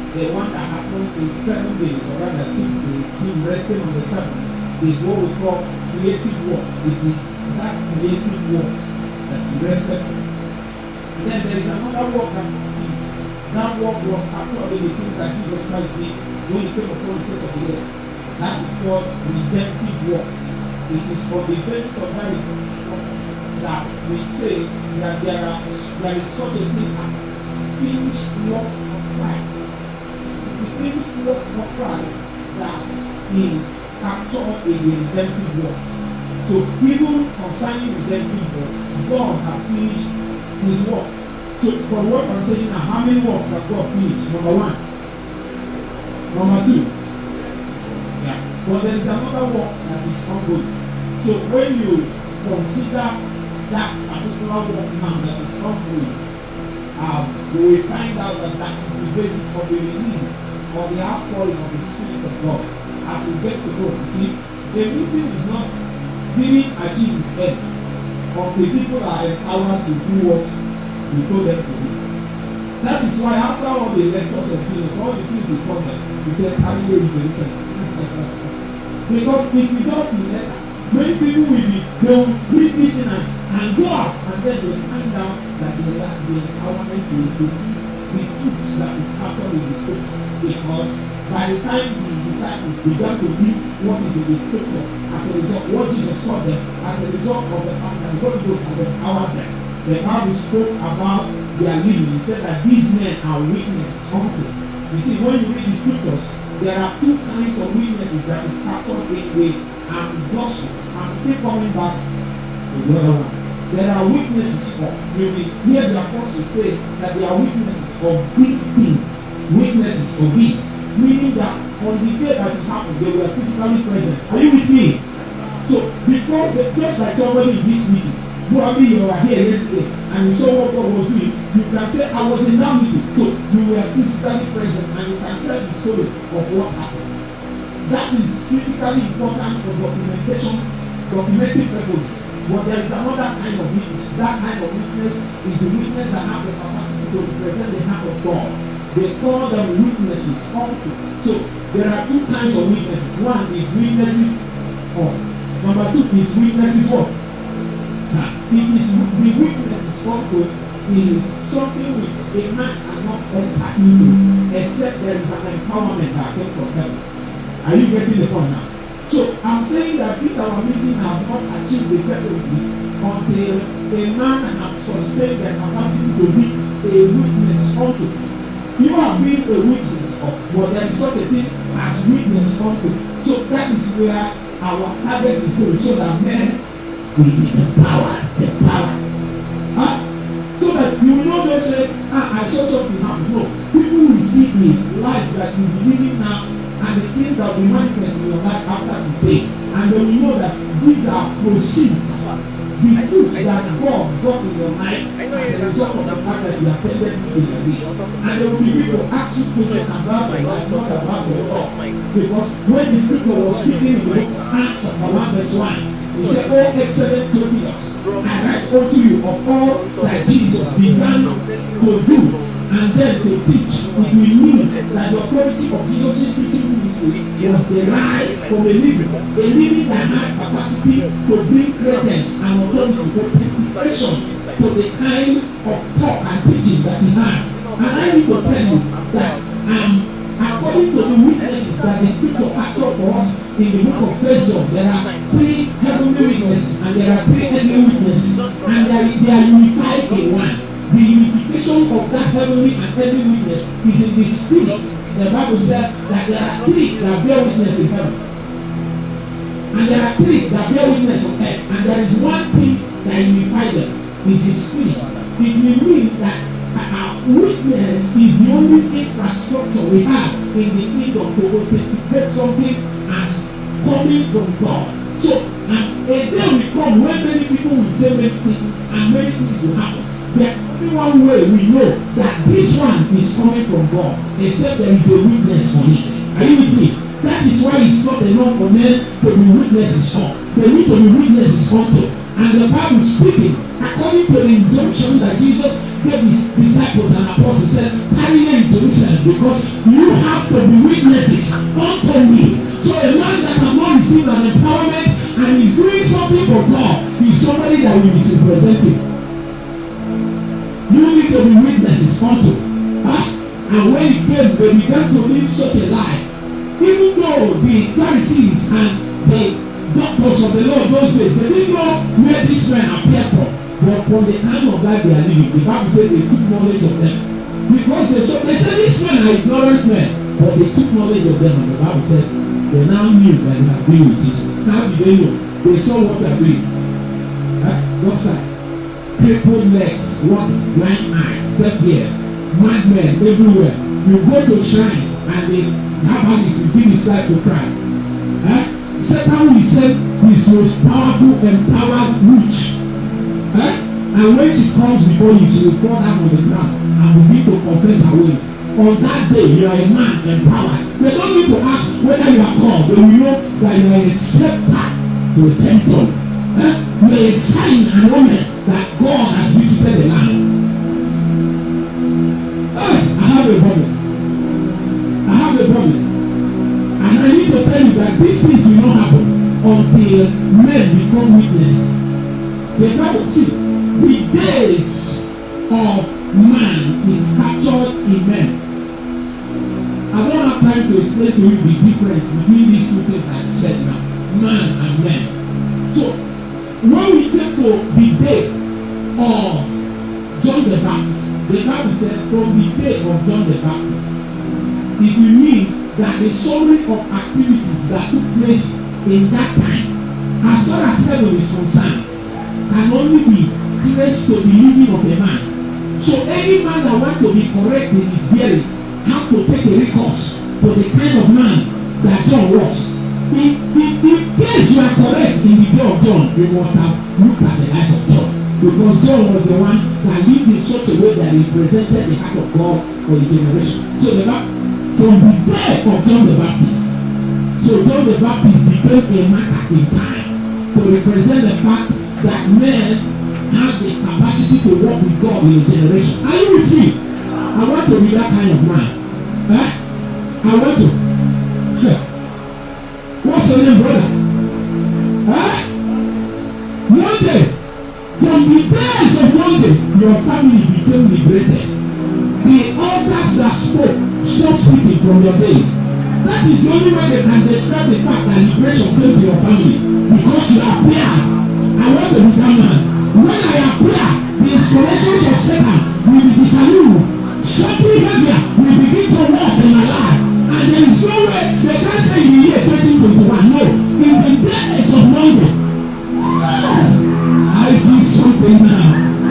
the one that happened in 7 days, or rather 6 days, him resting on the 7th, is what we call creative works. It is that creative works that he rested on. And then there is another work that he did. That work was actually the thing that Jesus Christ did when he came upon the face of the earth. That is called redemptive works. It is for the basis of that that we say that there is such a thing as finished work of Christ. The finished work of Christ that is captured in the redemptive works. So even concerning redemptive works, God has finished his works. So for what I'm saying now, how many works have God finished? Number 1. Number 2. Yeah. But there is another work that is ongoing. So when you consider that particular work now that is ongoing, you will find out that that is the basis of the release or the outpouring of the Spirit of God. As we get to know, see, the meeting is not didn't achieve its end until people are empowered to do what we told them to do. That is why after all the lectures of things, all the things we told them, we said, carry your information. Because if you don't do that, many people will read this and go out, and then they find out that they lack the empowerment to do the truths that is happening in the scripture. Because by the time the disciples began to read what is in the scripture, as a result, what Jesus taught them, as a result of the fact that the Holy Ghost has empowered them, the Bible spoke about their living. He said that these men are witnesses unto. You see, when you read the scriptures, there are 2 kinds of witnesses that is captured in the Gospels. I'm still coming back to the other one. There are witnesses of, you will hear the apostles say that they are witnesses of these things. Witnesses of it. Meaning that on the day that it happened, they were physically present. Are you with me? So, because just like somebody in this meeting, probably you were here yesterday and you saw what God was doing, you can say, I was in that meeting. So, you were physically present and you can tell the story of what happened. That is critically important for documenting purposes. But there is another kind of witness. That kind of witness is the witness that has the capacity to represent the hand of God. They call them witnesses unto. So there are 2 kinds of witnesses. One is witnesses of. Number 2 is witnesses of. Now, it is the witnesses unto is something which a man cannot enter into except there is an empowerment that came from heaven. Are you getting the point now? So I'm saying that this our meeting has not achieved the purposes until a man has sustained their capacity to be a witness unto. You are being a witness of, but there is such a thing as witness unto. So that is where our target is going, so that men will be empowered. So that you will not just say, I saw something happen. No, people will see the life that you are living now and the things that will manifest in your life after the day. And they will know that these are proceeds. The fruits that God got in your life as a result of the fact that you attended meeting like this. And there will be people ask you questions about your life, not about your law. Because when the scripture was speaking in the book Acts chapter 1 verse 1, he said, "Oh excellent Theophilus, I write unto you of all that Jesus began to do and then to teach." It will mean that the authority of Jesus' teaching ministry was derived from a living that had capacity to bring credence and authority to expression to the kind of talk and teaching that he has. And I need to tell you that according to the witnesses that the scripture captured for us in the book of 1 John, there are 3 heavenly witnesses and there are 3 earthly witnesses, and they are unified in one. The unification of that heavenly and earthly witness is in the spirit. The Bible said that there are 3 that bear witness in heaven, and there are 3 that bear witness on earth, and there is one thing that unifies them, is the spirit. It will mean that our witness is the only infrastructure we have in the kingdom to authenticate something as coming from God. So, a day will come when many people will say many things and many things will happen. There's only one way we know that this one is coming from God, except there is a witness on it. Are you with me? That is why it's not enough for men to be witnesses on. They need to be witnesses unto. And the Bible speaking, according to the injunction that Jesus gave his disciples and apostles, said, carry them to Jerusalem because you have to be witnesses unto me. So a man that has not received an empowerment and is doing something for God is somebody that will be representing. You need to be witnesses unto. And when he came, they began to live such a life. Even though the Pharisees and the doctors of the law those days, they didn't know where these men appeared from. But from the kind of life they are living, the Bible said they took knowledge of them. Because they said these men are ignorant men, but they took knowledge of them, and the Bible said they now knew that they had been with Jesus. How did they know? They saw what they are doing. What's that? Crippled legs, walking, blind eyes, deaf ears, madmen everywhere. You go to shrines and they have to give his life to Christ. Satan will send his most powerful, empowered witch. And when she comes before you, she will fall down on the ground and begin to confess her ways. On that day, you are a man empowered. They don't need to ask whether you are called. They will know that you are a scepter to a temple. You are a sign and omen that God has visited the land. I have a problem. And I need to tell you that these things will not happen until men become witnesses. The Bible, see, the days of man is captured in men. I don't have time to explain to you the difference between these two things I said now, man and men. So, when we get to the day of John the Baptist, the Bible said from the day of John the Baptist, it will mean that the summary of activities that took place in that time, as far as heaven is concerned, can only be traced to the living of a man. So any man that wants to be correct in his hearing have to take a recourse to the kind of man that John was. In case you are correct in the day of John, you must have looked at the life of John. Because John was the one that lived in such a way that he represented the heart of God for a generation. So from the day of John the Baptist, so John the Baptist became a marker in time to represent the fact that men have the capacity to work with God in a generation. Are you with me? I want to be that kind of man. I want to. What's your name, brother? Monday. From the days of Monday, your family became liberated. The altars that spoke stopped speaking from your days. That is the only way they can describe the fact that liberation came to your family. Because you appeared. I want to be that man. When I appear, the installations of Satan will be disallowed. Something heavier will begin to walk in my life. And there is no way they can't say in the year 2021. No. In the days of Monday, I feel something now.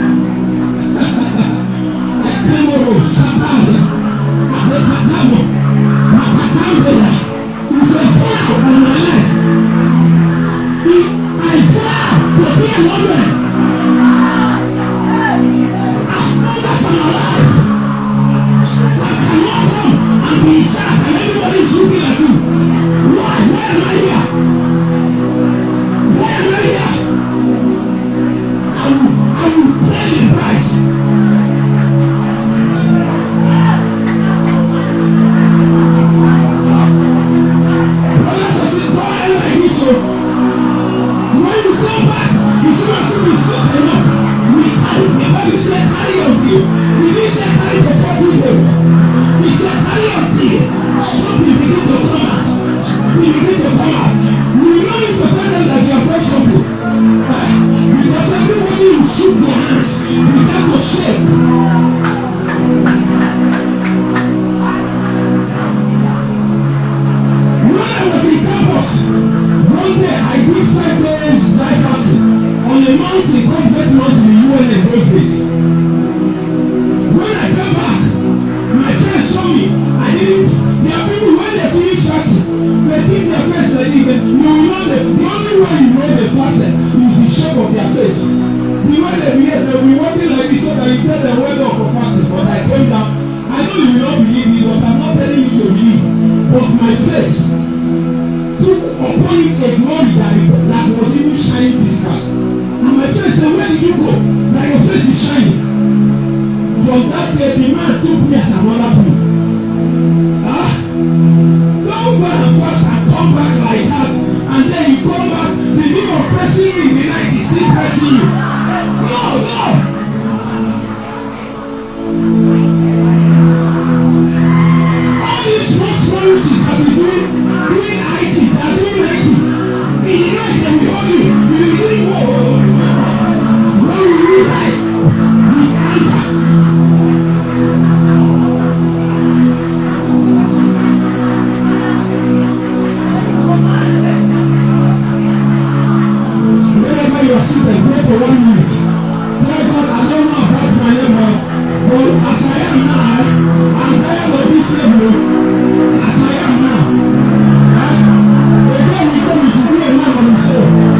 I came over Sapanda. I came Makatambela. It's a vow on my life. I vow to be a woman. As long as I'm alive, I cannot come and be in charge and everybody is looking at you. Why? Why am I here? Why am I here? I will pay the price. Brothers and sisters, don't ever eat so. When you come back, you see what okay, the man took me as another fool. Huh? Don't go and touch and come back like that, and then you come back, the thing of pressing you in the night is still pressing you. No. All these small riches that we doing IT, they are doing IT. In the night they will hold you. You will doing what? When will you rise with anger? Wherever you are seated, pray for 1 minute. Tell God, I don't know about my neighbor, but as I am now, I'm tired of this level. As I am now, again we come to be a man on his own.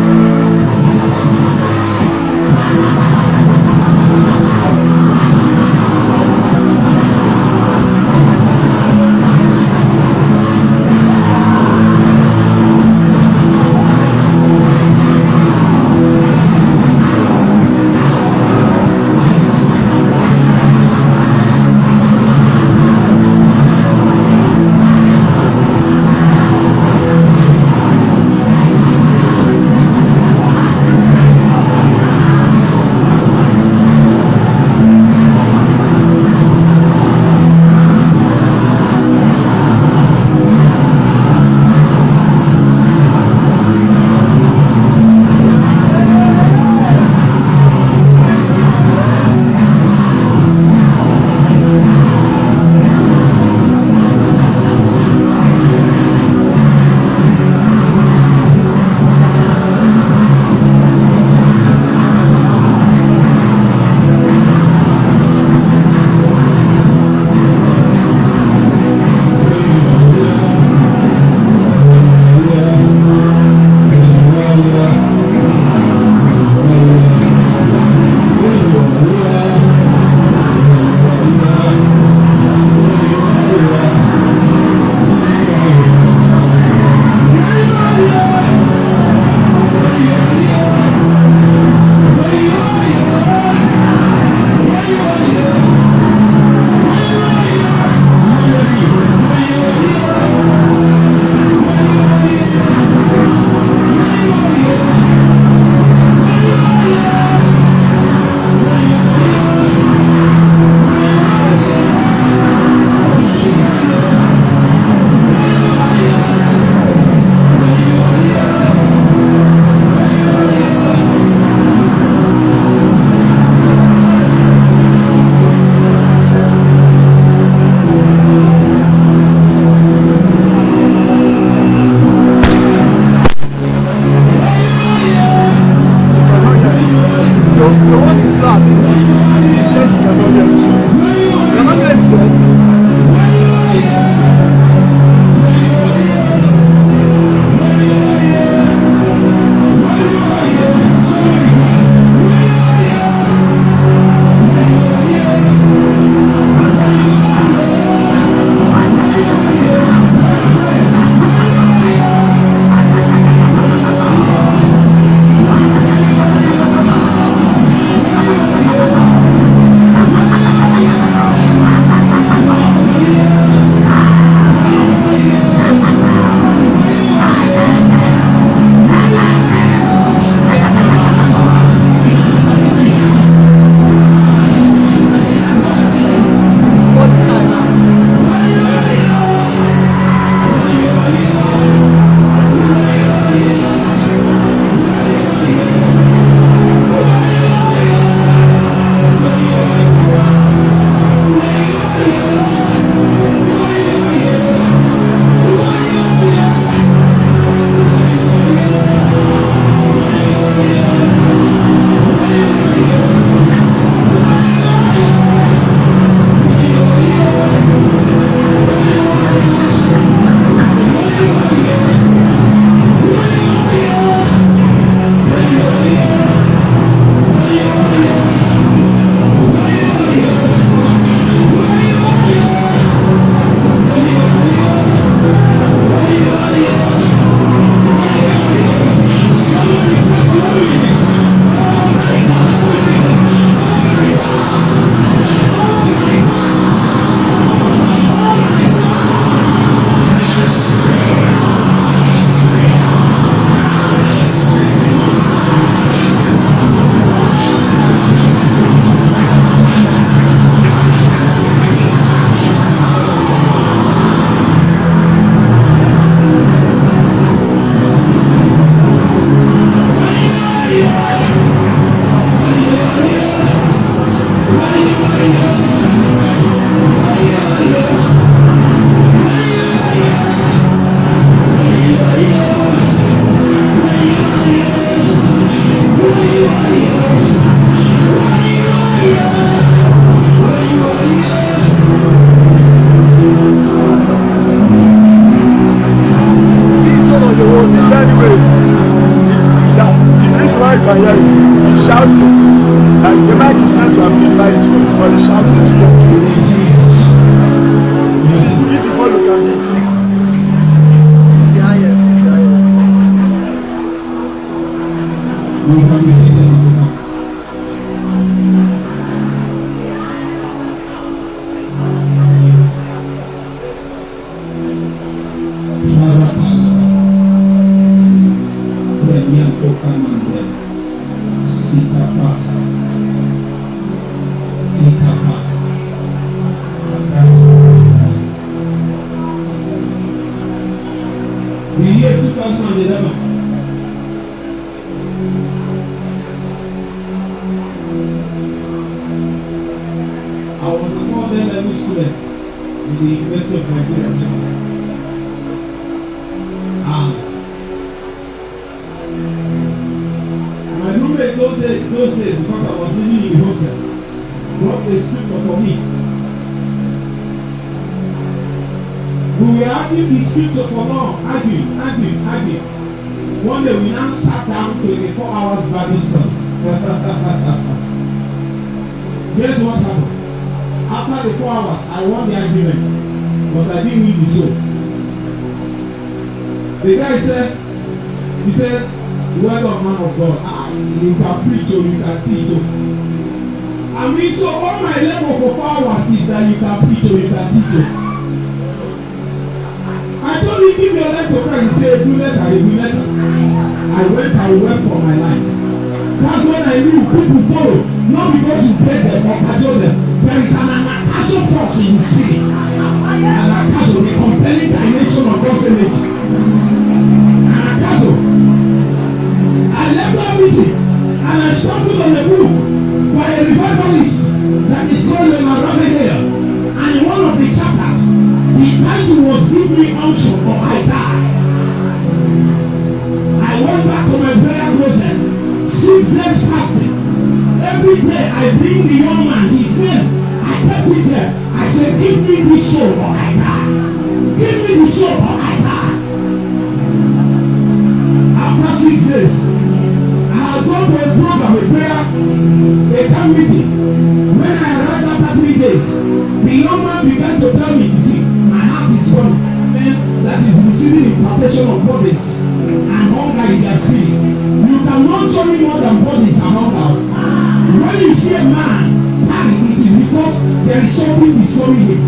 can hear you. He's shouting. Like the mic is meant to amplify his voice, but he's shouting to them. Please mute the volume, can be increased. Behind here. You can be seated. The year 2011, I was a 4th level student in the University of Nigeria. My roommate those days, because I was living in the hostel, brought a scripture for me. We were arguing the scripture for long, arguing. One day we now sat down 24 hours Bible study. Guess what happened? After the 4 hours, I won the argument, but I didn't win the show. The guy said, word of man of God, you can preach or you can teach. I mean, so all my level for 4 hours is that you can preach or you can teach. I told him, give your life to Christ. He said, do letter. I went for my life. That's when I knew people follow, not because you get them or cajole them. There is an anakaso force in the spirit. An anakaso, the compelling dimension of God's image. Anakaso. I left that meeting and I stumbled on a book by a revivalist that is called Leonard Ravenhill. And in one of the chapters, the title was Give Me Unction or I Die. I went back to my prayer closet, 6 days fasting. Every day I bring the young man, his name, I kept it there. I said, give me this soul or I die. Give me the soul or I die. After 6 days, I had gone to a program, a prayer, a camp meeting. When I arrived after 3 days, the young man began to tell me, you see, my heart is full. That is receiving impartation of bodies and hunger in their spirit. You cannot show me more than bodies and hunger. When you see a man die, it is because there is something disturbing him.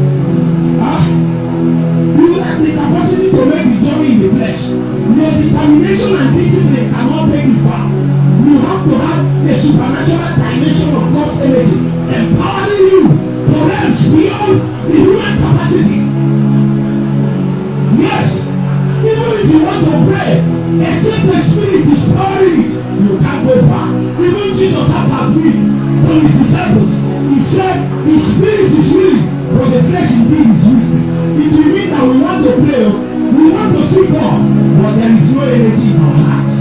You lack the capacity to make the journey in the flesh. Your determination and discipline cannot take you far. You have to have a supernatural dimension of God's energy empowering you to realms beyond the human capacity. Yes, even if you want to pray, except the Spirit is powering it, you can't go far. Even Jesus had to admit to his disciples, he said, the Spirit is willing, but the flesh indeed is weak. It will mean that we want to pray, we want to see God, but there is no energy in our hearts.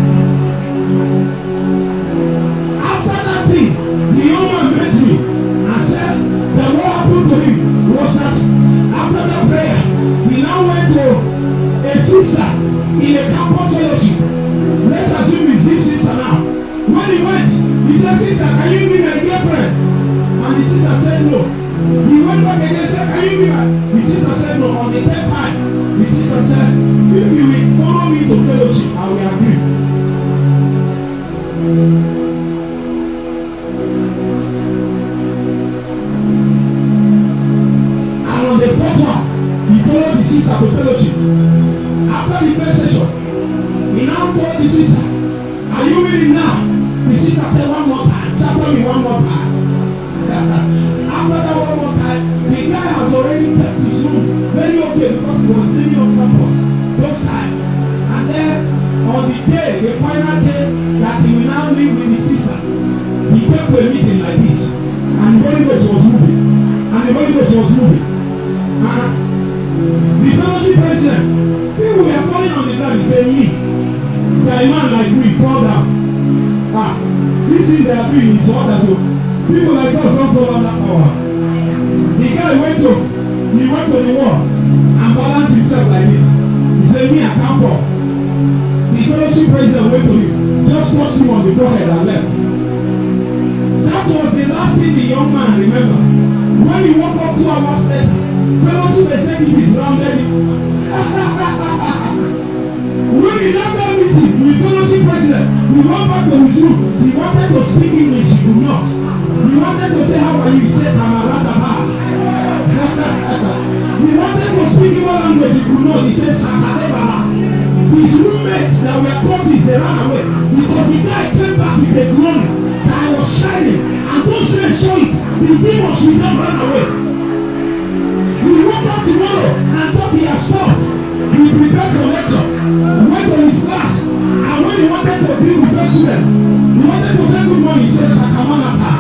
After that thing, the young man met me and said that what happened to him was that after that prayer, he now went to a sister in a campus fellowship. Let's assume it's this sister now. When he went, he said, sister, can you be my girlfriend? And the sister said no. He went back again and said, can you be my? The sister said no. On the 3rd time, the sister said, if you will follow me to fellowship, I will agree. And on the 4th one, he followed the sister to fellowship. After the first session, he now told the sister, are you willing now? The sister said one more time. Chapter me one more time. After that one more time, the guy has already kept his room very okay because he was living on campus those times. And then on the day, the final day that he will now live with his sister, he came to a meeting like this. And the Holy Ghost was moving. The fellowship president, people were falling on the ground. He said, me, the man like me, fall down. This thing they are doing is order to people like us don't fall under power. The guy went to the wall and balanced himself like this. He said, me, I can't fall. The fellowship president went to him, just touched him on the forehead. young man, remember, when he woke up 2 hours later, fellowship executive rounded him. When he now got meeting with fellowship president, he went back to his room. He wanted to speak English, he could not. He wanted to say, how are you? He said, Kamaradaba. He wanted to speak Igbo language, he could not. He said, Sakadebala. His roommates that were cultists, they ran away because the guy came back with a glory that was shining, and those men saw it. The demons will not run away. He woke up tomorrow and thought he had stopped. He prepared for lecture. He went to his class, and when he wanted to deal with those students, he wanted to say good morning. He said, Sakamanata.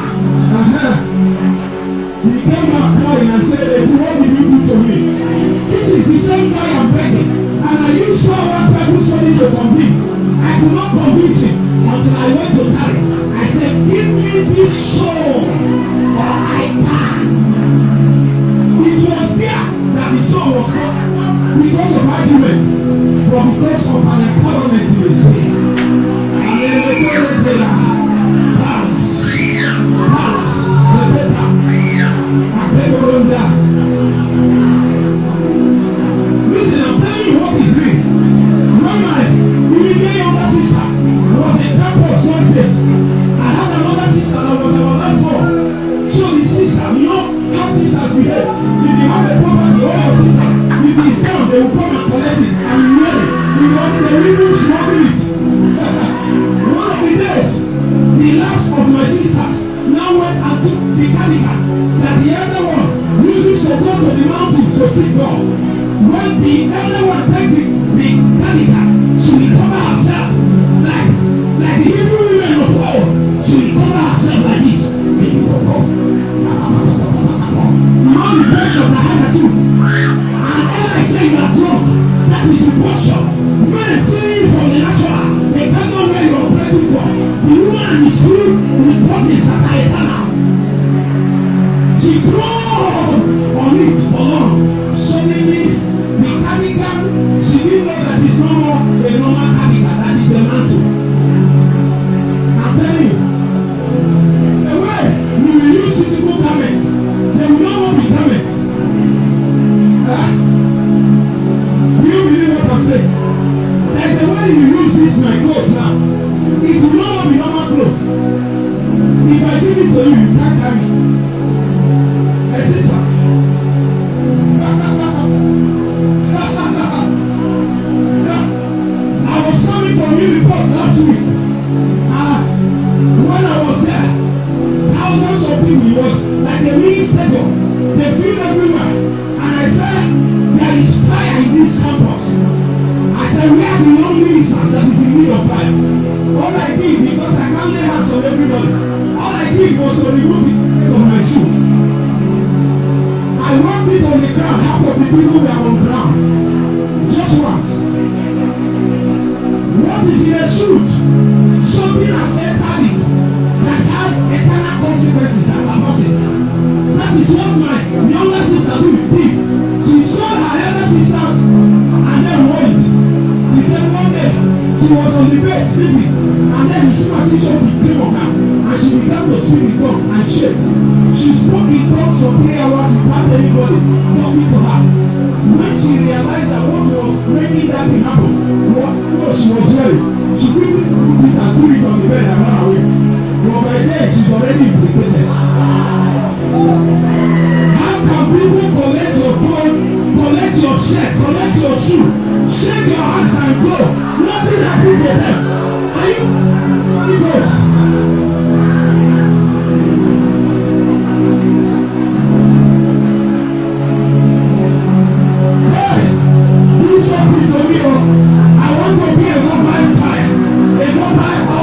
He came out crying and said, what did you do to me? This is the same guy I'm begging. And I used 2 hours Bible study to convince. I could not convince him until I went to Tari. I said, give me this soul or I die. It was there that the soul was not because of argument, but because of an empowerment to the spirit. And then they told us they are Palace, Sebeta, Apegorunda. Listen, I'm telling you what is real. When my immediate younger sister was in campus one place, I had another sister that was our last born. So the sister, you know how sisters behave. If you have a property, all your sister, if it's down, they will come and collect it and wear it. If they will even smuggle it. One of the days, the last of my sisters now went and took the cardigan that the elder one uses to go to the mountains to seek God. When the elder one takes the cardigan, she will cover herself like the Hebrew women of old. She will cover herself like this. You know the pressure that I had to. And all I say you are drunk. That is the posture. Men seeing from the natural, they can't know where you are operating from. The woman and the spirit will put in Sakaetana. She groaned on it for long. Suddenly, the cardigan, she didn't know that it's no more a normal cardigan, that is a mantle. I'm telling you, the way we will use physical garments, they will no more be garments. Do you believe what I'm saying? There's a way you use this my clothes now. It will no more be normal clothes. If I give it to you, you can't carry it. A sister. I was coming from you report last week. When I was there, thousands of people, it was like a mini stadium. They filled everywhere. And I said, there is fire in this campus. I said, we are the young ministers that is in need of fire. All I did, because I can't lay hands on everybody, all I did was to remove it from my shoes. I walked it on the ground. Half of the people were on the ground. Just once. What is in a suit? Something has entered it that has eternal consequences about it. That is what my younger sister did. She saw her elder sisters and then wore it. She said one day she was on the bed sleeping and then the superstition came on her and she began to speak in tongues and shake. She spoke in tongues for 3 hours without anybody talking to her. When she realized that what was making that thing happen, what she was wearing, she quickly put it and threw it on the bed and ran away. But by then she's already implicated. How can people collect your phone, collect your shirt, collect your shoe, shake your hands and go? Nothing happened to them. Are you Holy Ghost? Hey, do something to me. I want to be a mobile fire, a mobile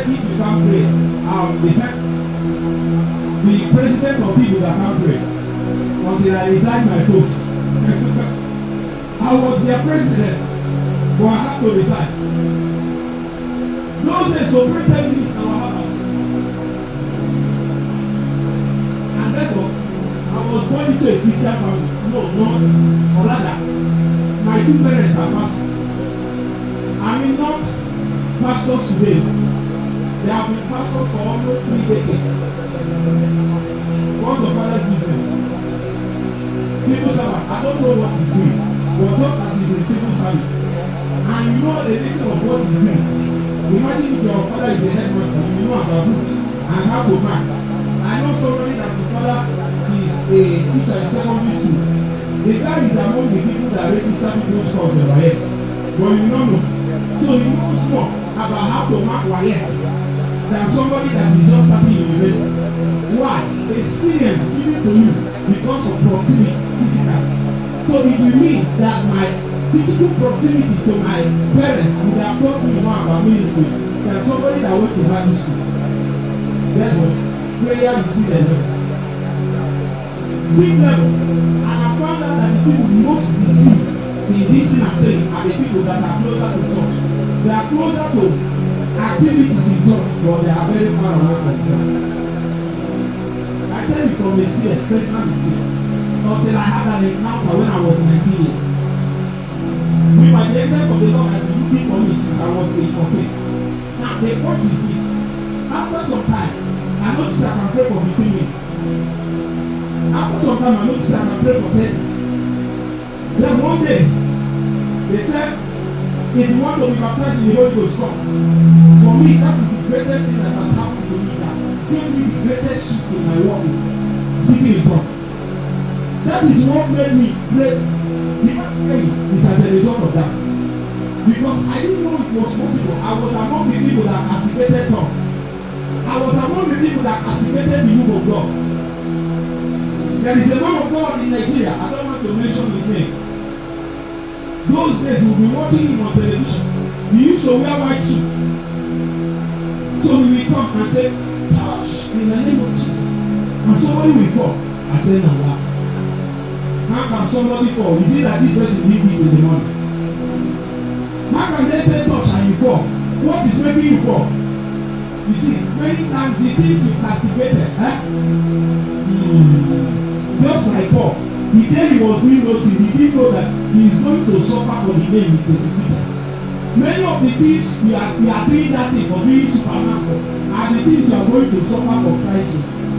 if you can't pray, the president of people that can't pray until I resigned my post. I was their president, but I had to resign. Those days to pray 10 minutes in our house. And therefore, I was born into a Christian family. No, not, or rather, my two parents are pastors. I mean, not pastors today. They have been pastors for almost 3 decades. What's the father business? Civil servant. I don't know what he's doing, but just as he's in civil service, and you know the nature of what he's doing. Imagine if your father is a headmaster, you know about books and how to mark. I know somebody that his father is a teacher in secondary school. The guy is among the people that register people's scores in WAEC, but you don't know. So he knows more about how to mark WAEC than somebody that is just starting university. Why? Experience given to you because of proximity physical. So it will mean that my physical proximity to my parents would have taught me more about ministry than somebody that went to Bible school. Therefore, prayer is still a level. Big level. And I found out that the people most deceived in this thing I'm saying are the people that are closer to church. They are closer to activities in church, but they are very far away from God. I tell you from experience, personal experience, until I had an encounter when I was 19 years. With my evidence of the Lord has been looking for me since I was 14. Now the point is this: after some time, I noticed I can pray for 15 minutes. After some time, I noticed I can pray for 30. Then one day, they said, if you want to be baptized in the Holy Ghost, come. For me, that is the greatest thing that has happened to me now. Gave me the greatest shift in my walk with speaking in tongues. That is what made me pray. The man praying is as a result of that. Because I didn't know it was possible. I was among the people that activated tongues. I was among the people that activated the move of God. There is a man of God in Nigeria. I don't want to mention his name. Those days we'll be watching him on television. He used to wear white suit. So we will come and say, touch in the name of Jesus. And somebody will fall. I say, no, wow. How can somebody fall? Is it that this person didn't eat in the morning? How can they say touch and you fall? What is making you fall? You see, many times the things you castigated, just like Paul, the day he was doing those things, he didn't know that he is going to suffer for the name he persecuted. Many of the things we are doing that thing for doing Superman for are the things you are going to suffer for Christ.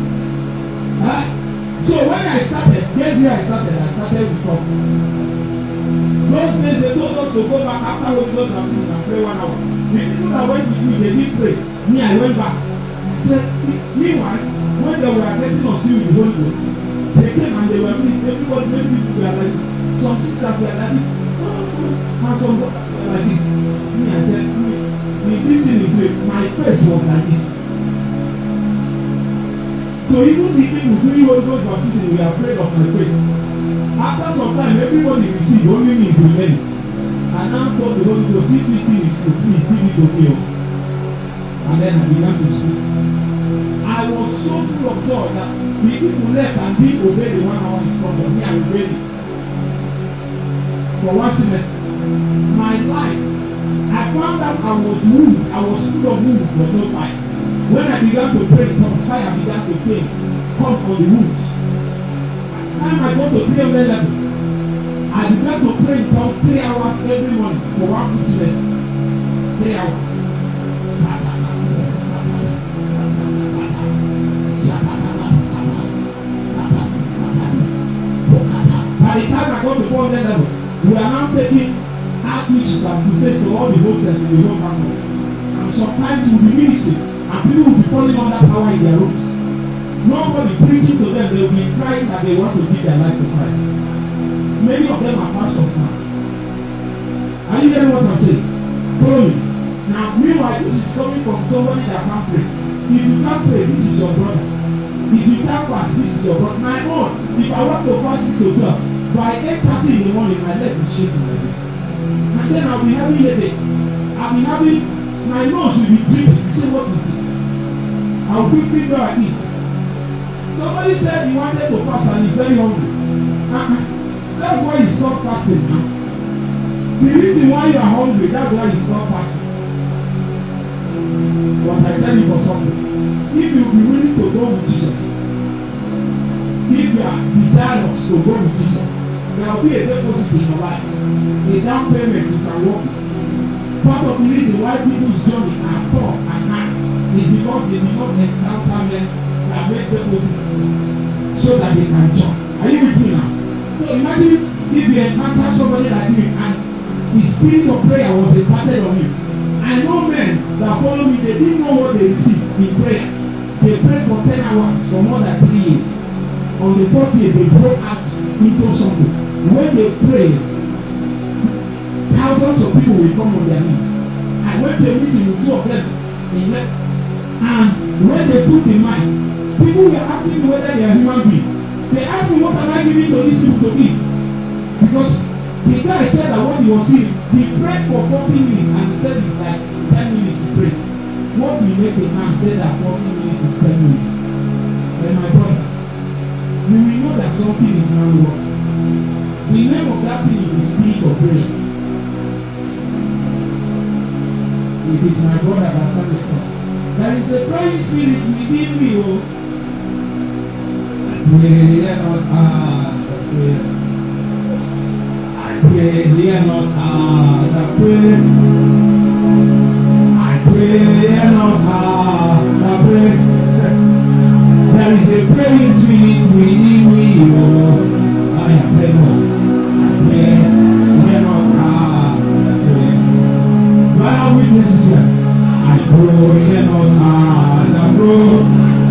So when I started, guess where I started? I started with talk. Those days they told us to go back after Holy Ghost baptism and pray 1 hour. The people that went with me, they didn't pray. Me, I went back. So, meanwhile, when they were getting us with the Holy Ghost, they came and they were pleased. Everybody made people were like this. Some sisters were like this. And some brothers were like this. Me, I said, this thing is great. My face was like this. So even the people doing Holy Ghost baptism, we are afraid of my face. After some time, everybody received, only me is remaining. I now told the Holy Ghost, if this thing is true, please give it to me. And then I began to speak. I was so full of joy that the people left and didn't obey the 1 hour instruction. Me, I obeyed it. For 1 semester. My life, I found out I was moved. I was full of wounds, but no fire. When I began to pray, fire began to come on the wounds. By the time I got to 300 level, I began to pray in tongues 3 hours every morning for 1 full semester. 3 hours. By the time I got to 400 level, we are now taking outreach and crusade to all the hostels in the whole campus. And sometimes we'll be ministering, and people will be falling under power in their rooms. Nobody preaching to them, they will be crying that they want to give their life to Christ. Many of them are pastors now. Are you hearing what I'm saying? Follow me. Now, meanwhile, this is coming from somebody that can't pray. If you can't pray, this is your brother. If you can't fast, this is your brother. My own, if I want to fast 6 o'clock, by 8:30 in the morning, my leg is shaking like this. And then I'll be having headache. I'll be having My nose will be dripping. You say, what is it? I'll quickly go and eat. Somebody said he wanted to fast and he's very hungry. That's why you stop fasting now. The reason why you are hungry, that's why you stop fasting. But I tell you for something. If you be willing to go with Jesus, if you are desirous to go with Jesus, there will be a deposit in your life, a down payment you can work with. Part of the reason why people's journey are tough and hard is because they did not encounter men that make deposit so that they can jump. Are you with me now? So imagine if you encounter somebody like me and the spirit of prayer was imparted on you. I know men that follow me, they didn't know what they received in prayer. They prayed for 10 hours for more than 3 years. On the 4th year, they broke out into something. When they prayed, thousands of people will come on their knees. I went to a meeting with 2 of them. And when they took the mic, people were asking me whether they are human beings. They asked me, what am I giving to these people to eat? Because the guy said that what he was seeing, he prayed for 40 minutes and he said it's like 10 minutes to pray. What will make a man say that 40 minutes is 10 minutes? Then my brother, you will know that something is not working. The name of that thing is the spirit of prayer. It is my brother that sang the song. There is a praying spirit within me, oh. I pray, hear not I pray, hear not I pray. I pray, hear not I pray. There is a praying spirit within me, oh. I pray, Lord. I pray, hear not I pray. Do I have witnesses here? I grow, hear not I grow.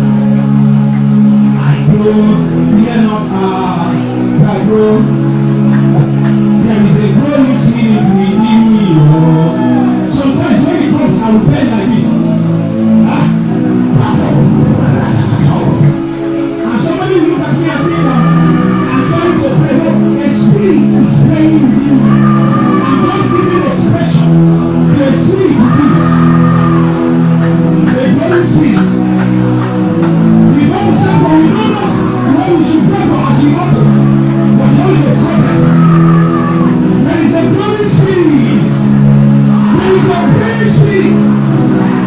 I grow, hear not I grow. There is a growing spirit within me, oh. Sometimes when it comes, I will bend like this. And somebody will look at me and think that I'm trying to pray. No, a spirit is praying within me. I'm just giving expression to a spirit within me. A growing spirit. The Bible says, but we know not what we should pray for as we ought to. But the Holy Ghost help us. There is a growing spirit. There is a praying spirit.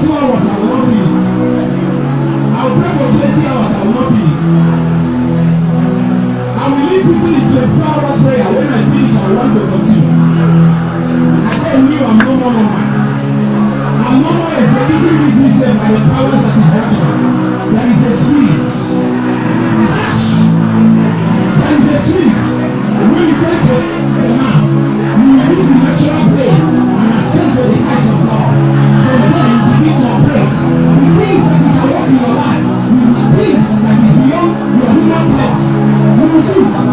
2 hours, I will not finish. I will pray for 20 hours, I will not finish. I will leave people in 24 hours prayer. When I finish, I want to continue. I don't know I'm no more normal. I'm no more executing this system by the powers that is natural. There is a spirit. There is a spirit. When you get the man, you will leave the natural plane and ascend to the heights of God. From there you begin to operate. The things that is at work in your life will be things that is beyond your human powers. You will see it.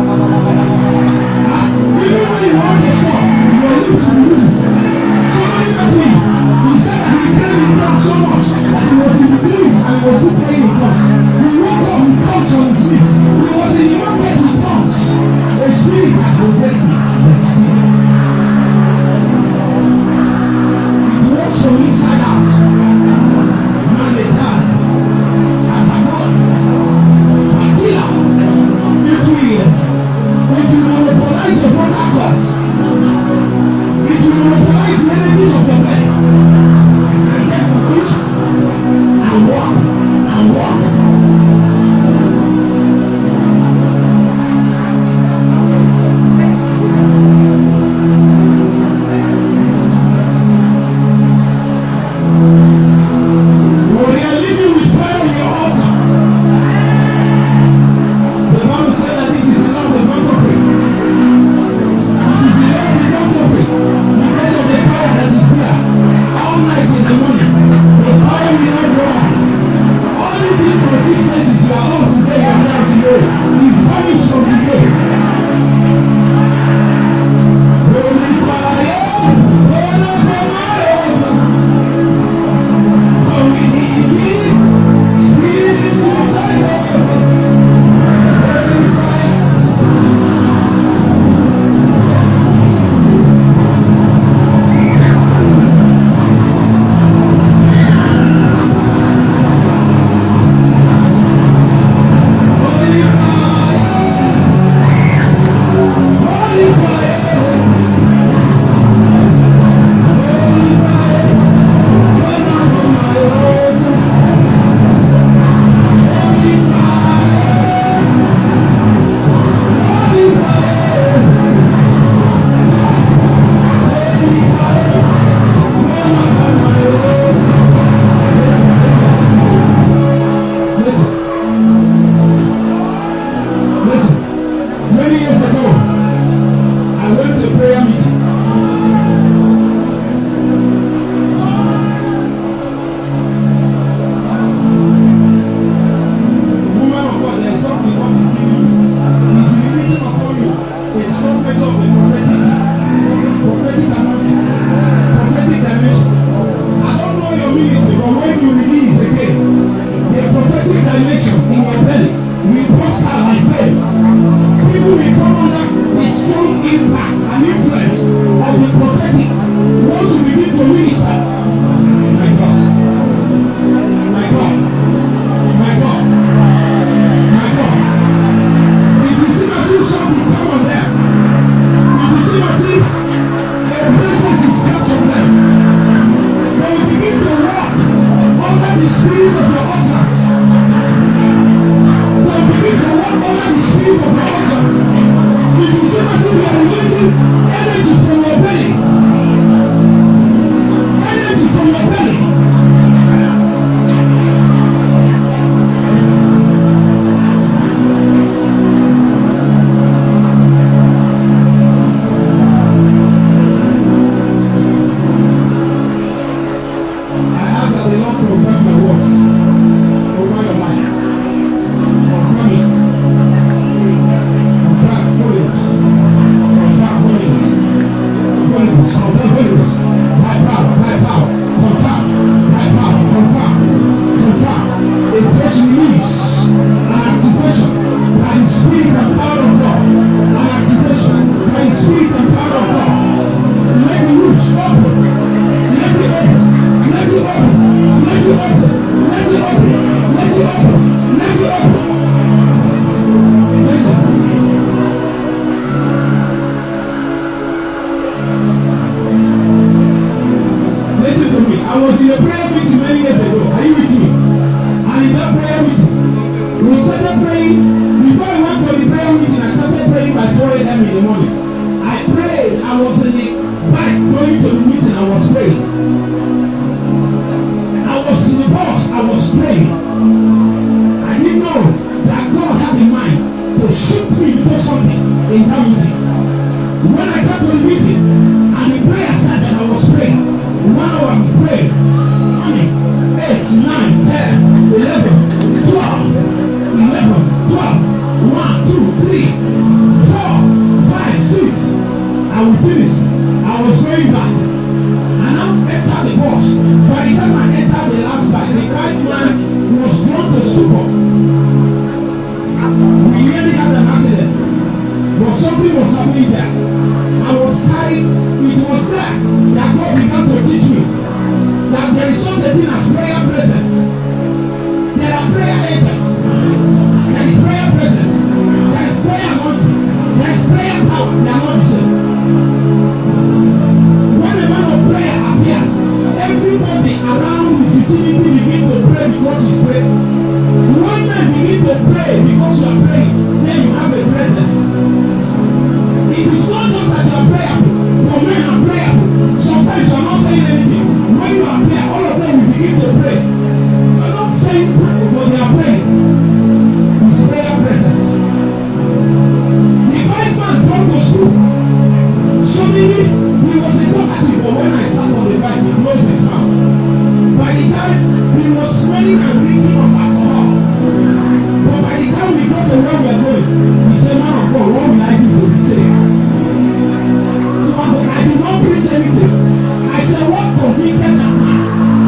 Even when you want to stop, your lips will move. Somebody met me. He said that he prayed in tongues so much that he was in the dreams and he was still praying in tongues. He woke up with tongues on his lips. He was in the market with tongues. The spirit has possessed me. The spirit. It works from inside out. Man they die. Attack. Attila. It will monopolize your vocal cords. It will monopolize the energies of your belly. And then push and walk and walk. Let praying, I didn't know that God had in mind to shoot me into something in that meeting. When I got to the meeting and the prayer started, I was praying. 1 hour we prayed. Money 8, 9, 10, 11, 12, 11, 12, 1, 2, 3, 4, 5, 6. I will finish. I was going back. And I entered the bus. By the time I entered the last line, the white man was drawn to stupor. We nearly had an accident. But something was happening there. I was carried. It was there that God began to teach me that there is such a thing as prayer presence. There are prayer agents. There is prayer presence. There is prayer anointing. There is prayer power. They are not the same. When a man of prayer appears, everybody around his vicinity begin to pray because he's praying. When men begin to pray because you are praying, then you have a presence. It is not just that you are prayerful, but men are prayerful. Sometimes you are not saying anything. When you are prayer, all of them will begin to pray. You are not saying pray, but they are praying. It's prayer presence. The white man come to school. Suddenly, he was a talkative, but when I sat on the bike, he closed his mouth. By the time he was smelling and drinking of alcohol, but by the time we got to where we are going, he said, "Man of God, what will I do to be saved?" So I did not preach anything. I said, "What convicted that man?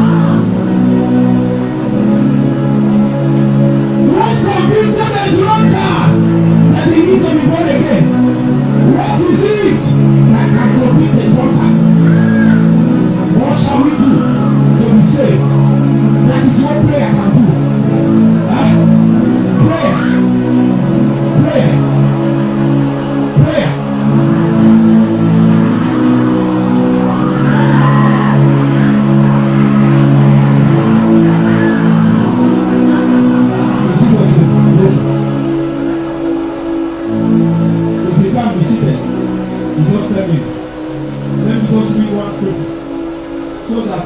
What convicted the drunkard that he needs to be born again? What is it that can convict the drunkard? What shall we do to be saved?" That is what prayer can do. Huh? Prayer. Prayer. Prayer. If you can't be seated, you just tell me. Let me just read one scripture so that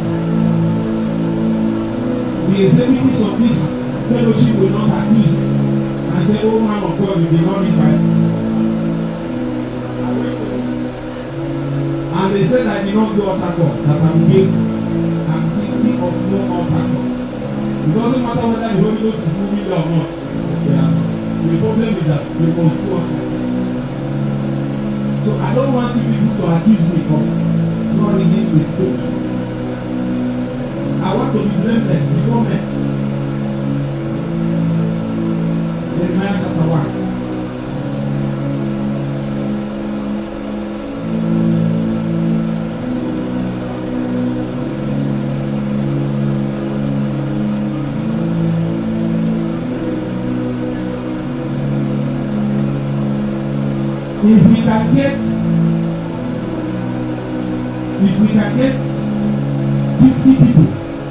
the executives of this fellowship will not accuse me and say, "Oh man of God, you did not read Bible." And they said I did not do altar call, that I'm guilty. I'm guilty of no altar call. It doesn't matter whether the Holy Ghost is moving there or not. The problem is that they must do altar. So I don't want you people to accuse me of not reading the scripture. I want to be blameless before men. Jeremiah chapter 1. If we can get 50 people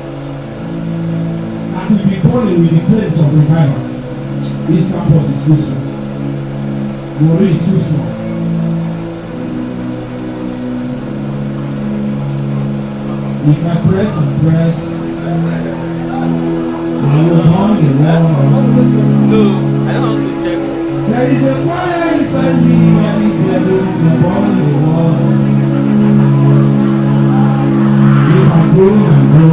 that will be born with the flames of revival, this campus is too small. Glory is too small. If I press and press, I will burn the wall. No, I don't want to check. There is a fire inside me, and it's yellow to burn the wall. If I go and go,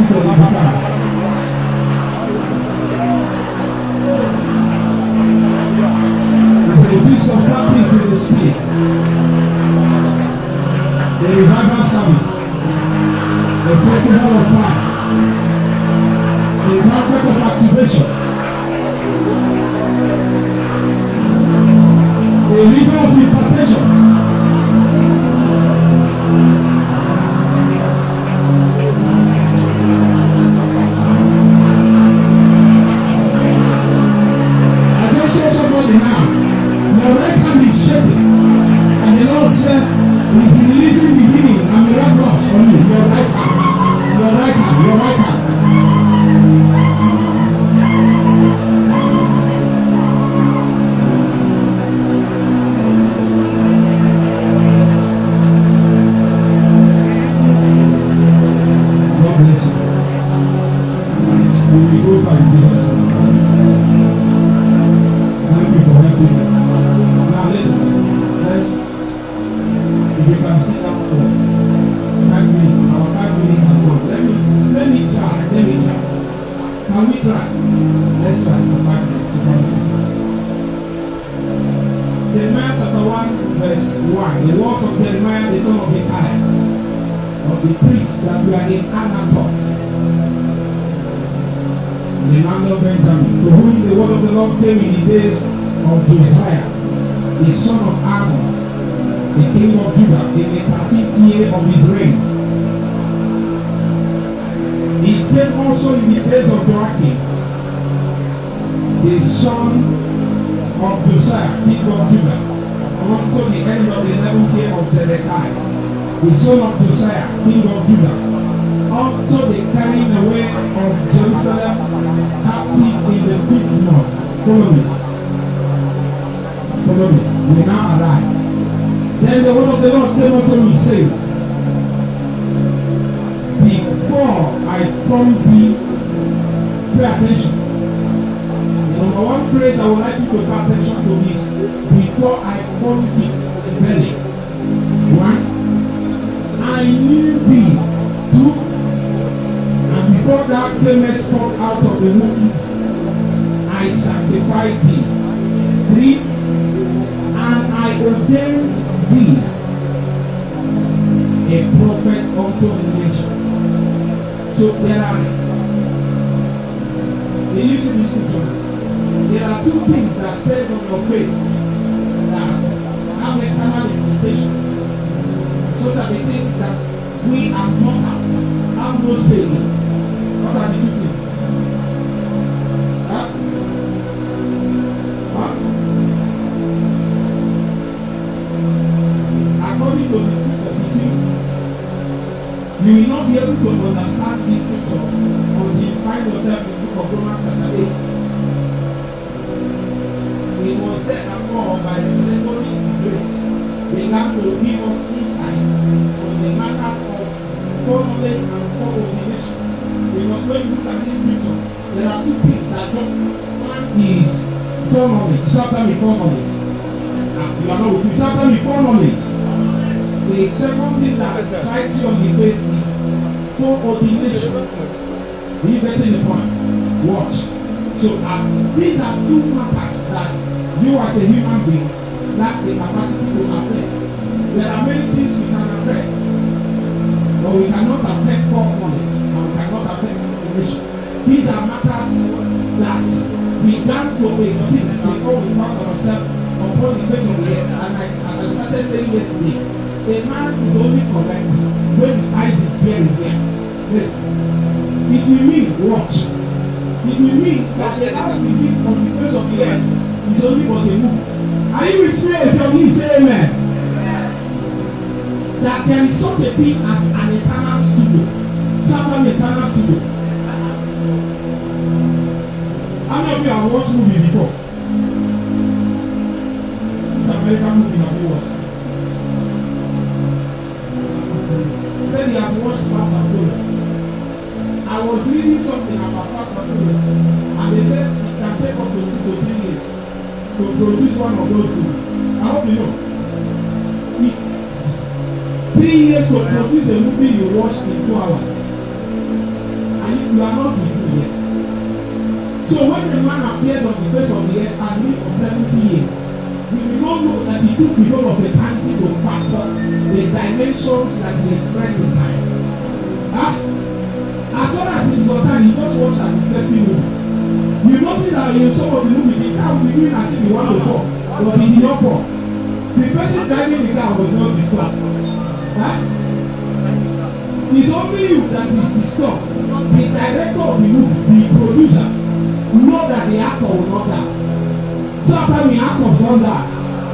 seated if you can. There's a list of tactics in the spirit. The revival service, the festival of fire, the banquet of activation, the river of impartation. I just saw somebody now. Your right hand is shaking, and the Lord said, "He's releasing the healing and miracles for you." Your right hand, your right hand, your right hand. God bless you. We will go for Jesus. Thank you for helping me. Now listen, let's, if you can sit down for 5 minutes, our 5 minutes has gone. Let me try. Can we try? Let's try for 5 minutes. You can sit down. Jeremiah chapter 1 verse 1. The words of Jeremiah the son of Micaiah, of the priests that were in Anatot, in the land of Benjamin, to whom the word of the Lord came in the days of Josiah, the son of Amon, the king of Judah, in the 13th year of his reign. It came also in the days of Joachim, the son of Josiah, king of Judah, unto the end of the 11th year of Zedekiah, the son of Josiah, king of Judah, unto the carrying away of Jerusalem captive in the 5th month. Follow me. We now arrive. Then the word of the Lord came unto me, saying, before I form thee, pay attention. The number one phrase I would like you to pay attention to is, before I form thee in belly. 1, I knew thee. 2, and before thou camest forth out of the womb, I sanctified thee. 3, and I ordained thee a prophet unto the nation. So there are, in using this scripture, there are 2 things that says on your faith that have eternal implication, so that the things that we as mortals have no say in. What are the 2 things? Huh? According to the scripture, you will not be able to understand this scripture until you find yourself in the book of Romans chapter 8. It was there and more by the revelatory grace began to give us insight on the matters of foreknowledge and foreordination. Because when you look at this scripture, there are 2 things that don't. One is foreknowledge. Chapter me foreknowledge. You are not with me. Chapter me foreknowledge. The second thing that strikes you on the face is foreordination. Are you getting the point? Watch. So these are 2 matters that you as a human being lack the capacity to affect. There are many things we can affect, but we cannot affect foreknowledge and we cannot affect foreknowledge. These are matters that began to exist before we found ourselves upon the face of the earth. And as I started saying yesterday, a man is only correct when his eyes is here and here. Listen, it will mean what? It will mean that the earth we live on the face of the earth is only for the moon. Are you with me? If you're going to say amen. That there is such a thing as an eternal studio. Sometimes eternal studio. How many of you have watched movie before? It's American movie have you watched? Then you have watched Fast and Furious. I was reading something about Fast and Furious, and they said it can take up to 2 to 3 years to produce one of those movies. I hope you know. 3 years to produce a movie you watch in 2 hours. you are not with me yet. So when a man appeared on the face of the earth and lived for 70 years, we will not know that he took the whole of eternity to factor the dimensions that he expressed in time. As far as he's concerned, he just watched an interesting movie. You notice that in some of the movies, the car will be doing as if he wants to fall, but he did not fall. The person driving the car was not disturbed. It's only you that is disturbed. The director of the movie, the producer, know that the actor will not die. Sometimes the actors don't die.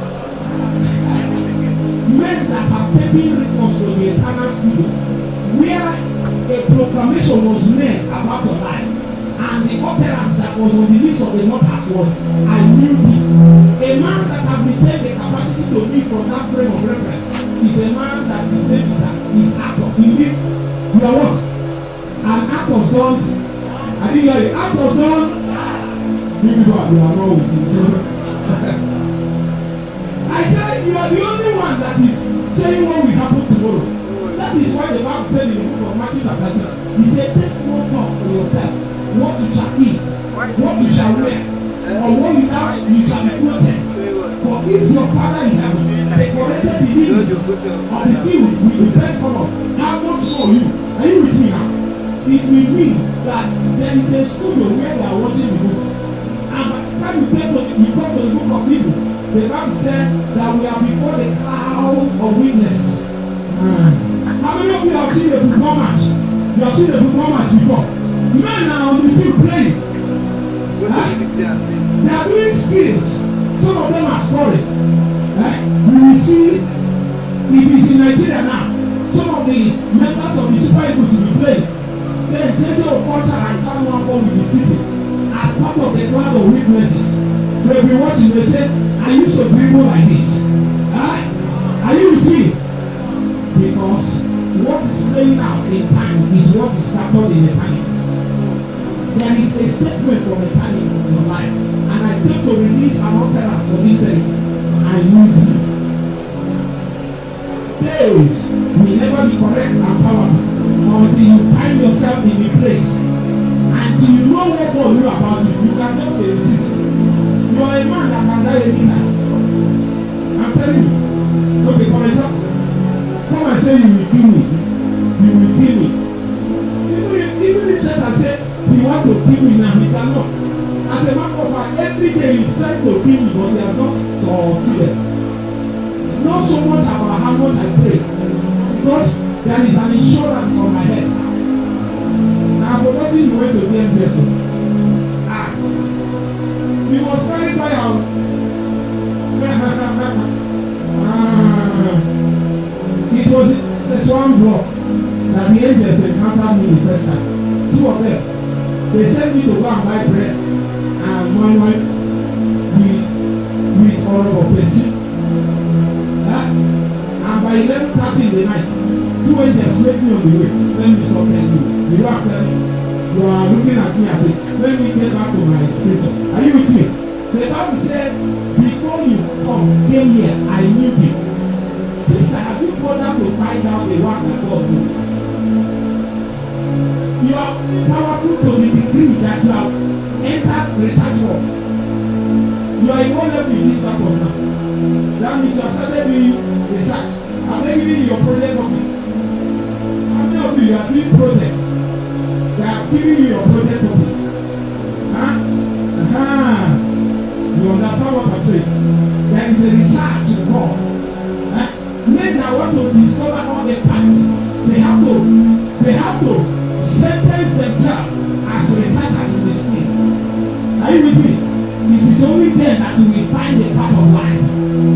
Men that have taken records to the eternal studio, where a proclamation was made about your life, and the utterance that was on the lips of the mortals was, I knew thee. A man that has retained the capacity to live from that frame of reference is a man that is named is actor. He lives, you are what? An actor's don't. I didn't hear you. Actors don't. You are not with you. I said you are the only one that is saying what will happen tomorrow. That is why the Bible said in the book of Matthew chapter 6, he said, take no thought for yourself, what you shall eat, what you shall wear, or what you shall be clothed. For if your Father in heaven decorated the lilies of the field with the best color, how much more you? Are you with me now? It will mean that there is a studio where they are watching the movie. And by the time you come to the book of Hebrews, the Bible said that we are before the cloud of witnesses. How many of you have seen the football match? You have seen the football match before. Men are on the field playing. They are doing skills. Some of them are scoring. You will see, if it's in Nigeria now, some of the members of the Super Eagles will be playing. Then J.J. Okocha and Kanu Wambo will be sitting as part of the cloud of witnesses. They will be watching. They say, I used to dribble like this. Are you with me? Because what is playing out in time is what is captured in eternity. There is a statement from eternity in your life, and I came to release an utterance for this day. I need you. Days will never be correct and powerful until you find yourself in a place, and you know what God knew about you. You can just say resist. You are a man that can die anytime. I'm telling you. Okay, for example. Come and say you will kill me. You will kill me. Even if Satan say he wants to kill me now, he cannot. As a matter of fact, every day he tries to kill me, but he has not succeeded. It's not so much about how much I pray, because there is an insurance on my head. Now, for nothing you went to DMJ. You must carry fire. It was just one block that the angels encountered me the first time. Two of them. They sent me to go and buy bread and one with horrible petty. And by 11:30 in the night, two angels met me on the way. Let me stop telling you. You don't have to tell me. You are looking at me as if, let me get back to my scripture. Are you with me? The Bible said, before you came here, I knew you. Sister, have you bothered to find out the work that God did? You are powerful to the degree that you have entered research work. You are in one level in this campus now. That means you have started doing research. Have they given you your project office? How many of you are doing projects? They have given you your project office. You understand what I'm saying? There is a research involved. Men that want to discover all the facts, they have to sentence themselves as researchers in the spirit. Are you with me? It is only then that you will find the path of life.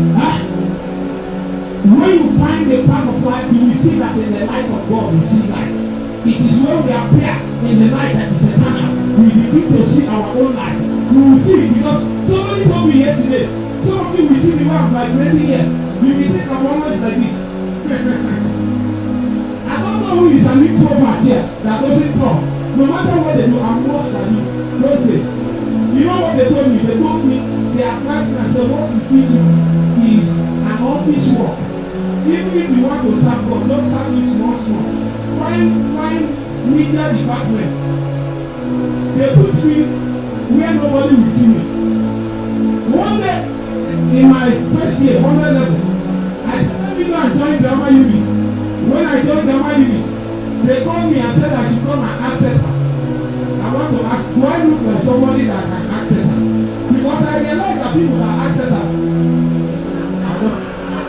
When you find the path of life, you will see that in the light of God we see light. It is when we appear in the light that is eternal, we begin to see our own life. We will see it because somebody told me yesterday, some of you will see the way I'm vibrating here. You will think I'm always like this. I don't know who is an introvert here that doesn't talk. No matter what they do, I'm worse than you. Those days. You know what they told me? They told me they advised me and said what we teach you is an office work. Even if you want to serve God, don't serve it small. Find media department They put me where nobody will see me. One day, in my first year, 100 level, I said, let me go and join drama unit. When I joined drama unit, they called me and said I should come and access her. I want to ask, do I look like somebody that can access her? Because I realize that people that access her, I don't.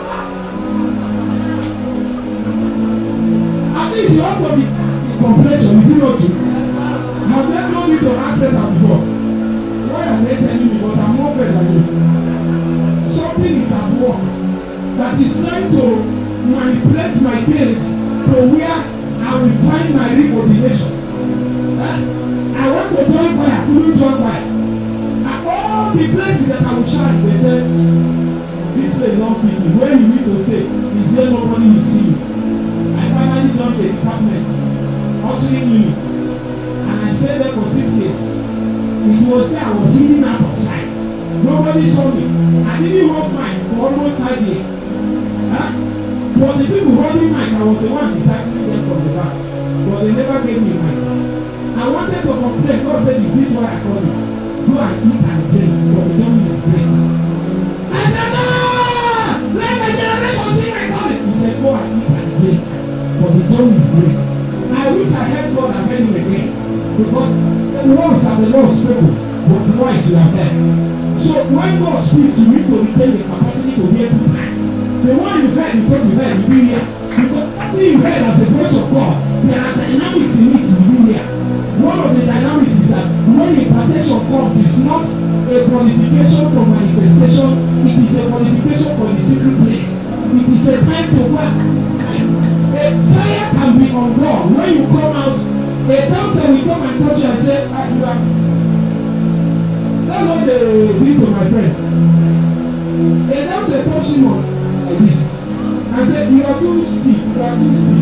At least you have to be in complexion, is it not true? Have they told you to access her before? Why are they telling me? But I'm more better than you. Something is at work that is trying to manipulate my gaze to where I will find my remotivation. I want to join fire, couldn't join fire. And all the places that I will shine, they said, this place don't fit you. Where you need to stay is where nobody will see you. I finally joined the department, ushering unit, and I stayed there for 6 years. It was there I was hidden out of sight. Nobody saw me. I didn't hold mic for almost 5 years. But the people holding mic, I was the one discipling them from the back. But they never gave me mic. I wanted to complain. God said, is this why I called you? Go and eat and drink, but you don't need break. I said, no! Let my generation see my calling. He said, go and eat and drink, but you don't need break. I wish I had God and heard him again. Because the words are the Lord spoken, but twice you are there. So when God speaks, you need to retain the capacity to hear two times. The one you heard, you thought you heard, you didn't hear. Because after you heard as the voice of God, there are dynamics in it you didn't hear. One of the dynamics is that when impartation comes, it's not a qualification for manifestation, it is a qualification for the secret place. It is a time to work. A fire can be on God. When you come out, a dancer will come and touch you and say, you are. That's what they did to my friend. A dancer touched him on like this and said, you are too stiff, you are too stiff.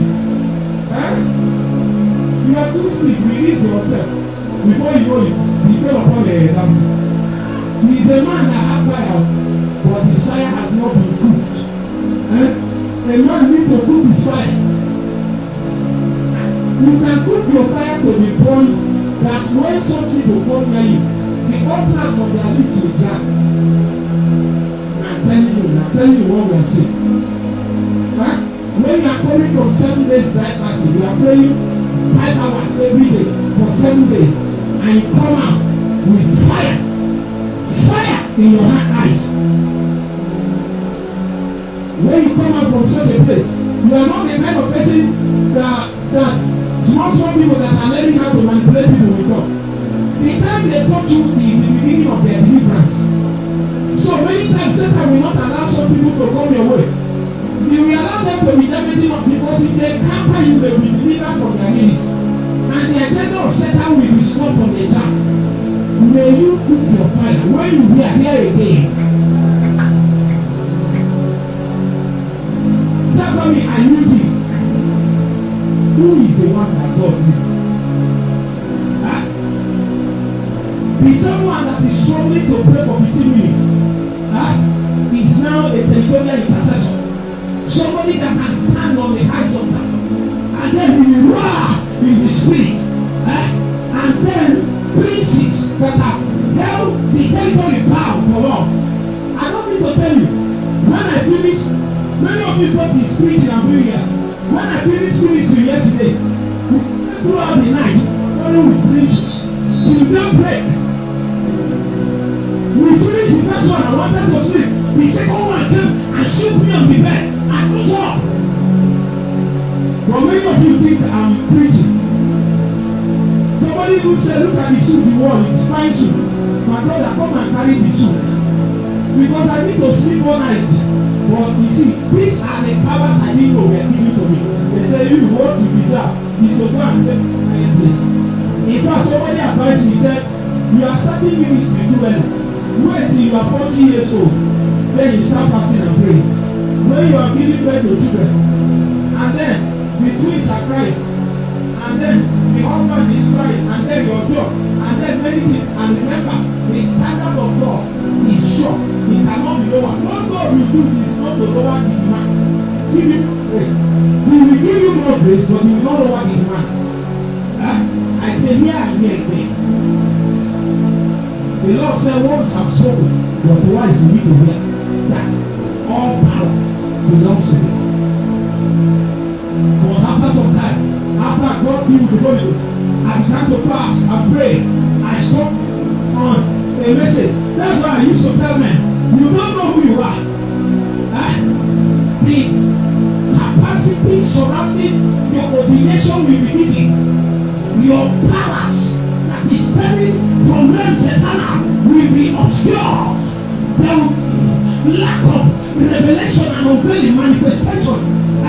You are too stiff, release yourself. Before you know it, he fell upon the dancer. He is a man that has fire, but his fire has not been cooked. A man needs to cook his fire. You can cook your fire to the point that when some people come near you, the utterance of their lips will dry. I'm telling you what we are saying. When you are coming from 7 days dry fasting, you are praying 5 hours every day for 7 days, and you come out with fire in your eyes. When you come out from such a place, you are not the kind of person that small people that are learning how to manipulate people will talk. The time they touch you is the beginning of their deliverance. So many times Satan will not allow some people to come your way. He will allow them to be damaging of because if they counter you, they will be delivered from their enemies. And the agenda of Satan will be stopped on the chat. May you cook your fire. When you hear again. Somebody, I need you. Who is the one that God needs? The someone that is struggling to pray for 15 minutes is now a territorial intercessor. Somebody that can stand on the high altar and then he will roar in the spirit. And then princes that have held the territory bow for Lord. I don't need to tell you, when I finish, many of you thought he's preaching and doing here. When I finished ministry yesterday, we went throughout the night, running with princes. Till daybreak. We finished the first one, I wanted to sleep. The second one came and shook me on the bed. I got up. But many of you think I'm preaching. Somebody would say, look at the suit you wore, it's fine suit. My brother, come and carry the suit. Because I need to sleep all night. But you see, these are the powers I didn't know were given to me. They say, you what you deserve is to go and stay in a higher place. In fact, somebody advised me, said, you are starting ministry too early. Wait till you are 40 years old. Then you start fasting and praying. When you are giving birth to children, and then the twins are crying, and then the husband is crying, and then your job, and then many things. And remember, the standard of God is sure. It cannot be lower. What God will do is not to lower the demand. Give him grace. He will give you more grace, but he will not lower the demand. I say a here and here again. The Lord said, once I've spoken, but otherwise you need to hear that all power belongs to me. But after some time, after God gave me the Holy Ghost, I began to fast and pray. I spoke on a message. That's why I used to tell men, you don't know who you are. The capacity surrounding your ordination will be given. Your powers that is stemming from realms eternal will be obscure. There will be lack of revelation and unveiling manifestation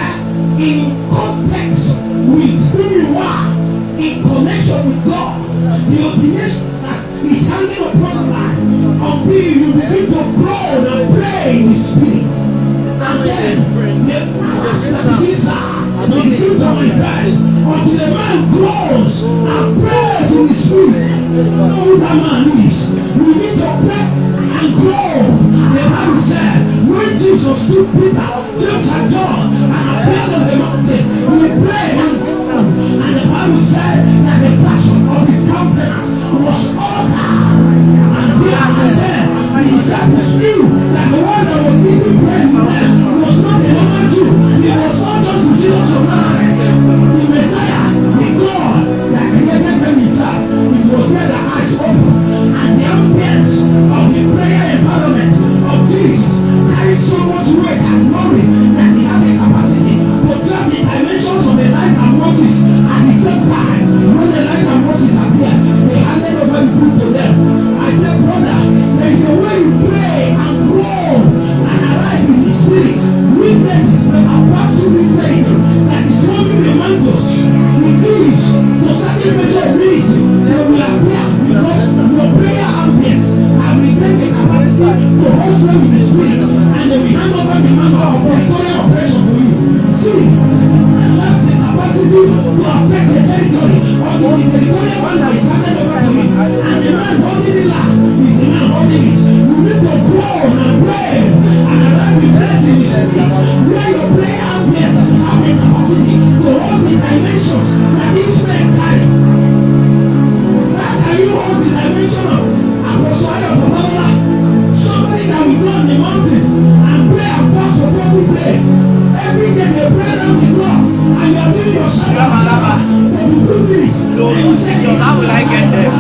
in context with who you are, in connection with God. The ordination that is hanging upon your life until you begin to grow and pray in the spirit. And then the powers that is inside will begin to manifest until the man grows and prays in the spirit. You know who that man is. We need to pray and grow. The Bible said when Jesus took Peter, James and John and appeared on the mountain, he prayed and grew. And the Bible said that the fashion of his countenance was altered. And there and then the disciples knew that the one that was eating bread with them was not a normal Jew. He was not just the Jesus of Nazareth, the Messiah, the God that created them himself. It was there that eyes opened, and the ambience of the prayer environment of Jesus carried so much weight and glory that he had the capacity to drop the dimensions of Elijah and Moses at the same time. When Elijah and Moses appeared, they handed over the book to them. I said, brother, there is a way you pray and grow and arrive in the spirit. Witnesses that have passed through this territory that is holding the mantles, the keys to certain measure of ministry, they will appear because your prayer ambience have retained the capacity to host them in the spirit, and they will hand over the mantle of territorial operation to you. See, and that's the capacity to affect the territory until the territorial mantle is handed over to you, and the man holding it last is the man holding it. You need to grow and pray and arrive in place in the spirit where your prayer ambience have the capacity to hold the dimensions that each man carry. How can you hold the dimension of Apostle Ayo Babalola? Somebody that will go on the mountains and pray and fast for 40 days. Every day they pray around the clock and you are doing your Shabbat for 2 minutes. And you say, how will I get there?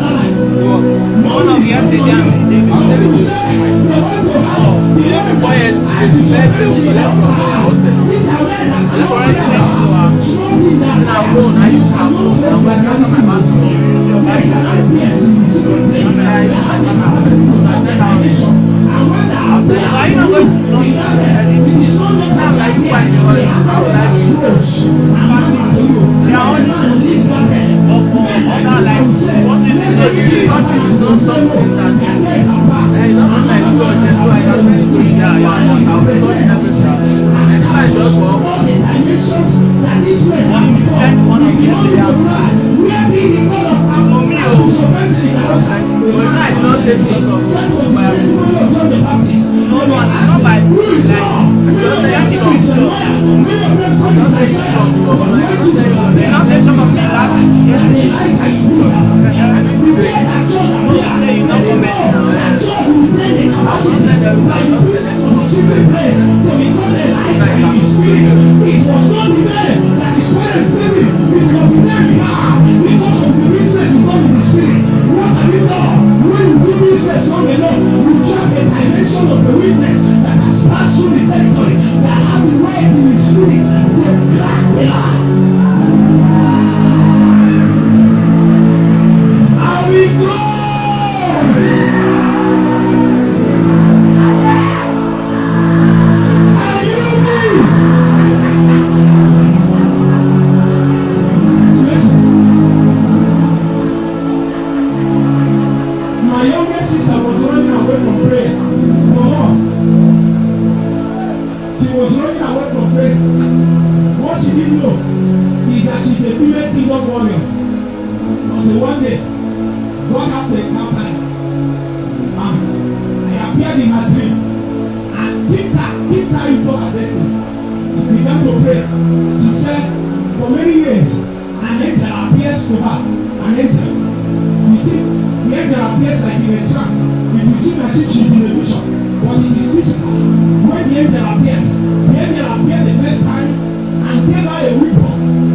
One of yesterday and the day before. Some people say they want to have the Day one before that yesterday, the first day we collect from their hostel. these are men that Collect cannot for pray everything to about smoking their and I'm going, I use my phone. And when I come back to the unity of there is an ambience in the secret place. They have the capacity to touch the dimension. And when the ambience are you not going to know is not there, it is not just now that that you they find the hand how will over I do that? scrolls and number to you. They are When the man leaves that there, other like what is it? So the recording is not something that it's not something like good or just so I can tell you yeah, but I'll be recording everything. And the man just walk. All the dimensions that this man What has if you send one of yesterday after? where be the God of For me, I was surprised in the house. but I did not take because of That was the my testimony of John the Baptist. no, it's not by Who is like John? I just tell you from sure. Many of them told Just us tell you from sure. but But I when cannot tell Jesus you. appeared, They not mention of me last yesterday. Elijah in Judah. I mean The today. day that John No, appeared, today you they not didn't comment know now. that John will bring the I will not capacity send everything. by I the will just people select of some the of the secret best. place to become Elijah in the spirit. It was not the name that his parents gave him. It was the name he had because of the business he done in the spirit. What have you done? When you do business long enough, you drop a dimension of the witness that has passed through the territory, that have the weight in the spirit to crack the lie. I will grow. Are you me? Listen. My younger sister was running away from prayer. For long. She was running away from prayer. What she didn't know is that she's a female kingdom warrior. Until one day, God had to encounter her. I appeared in her dream and kicked her into her destiny. She began to pray. She said, for many years, an angel appears to her an angel. You see, the angel appears like in a trance. It will seem as if she's in a vision, but it is physical. When the angel appeared the first time and gave her a weapon.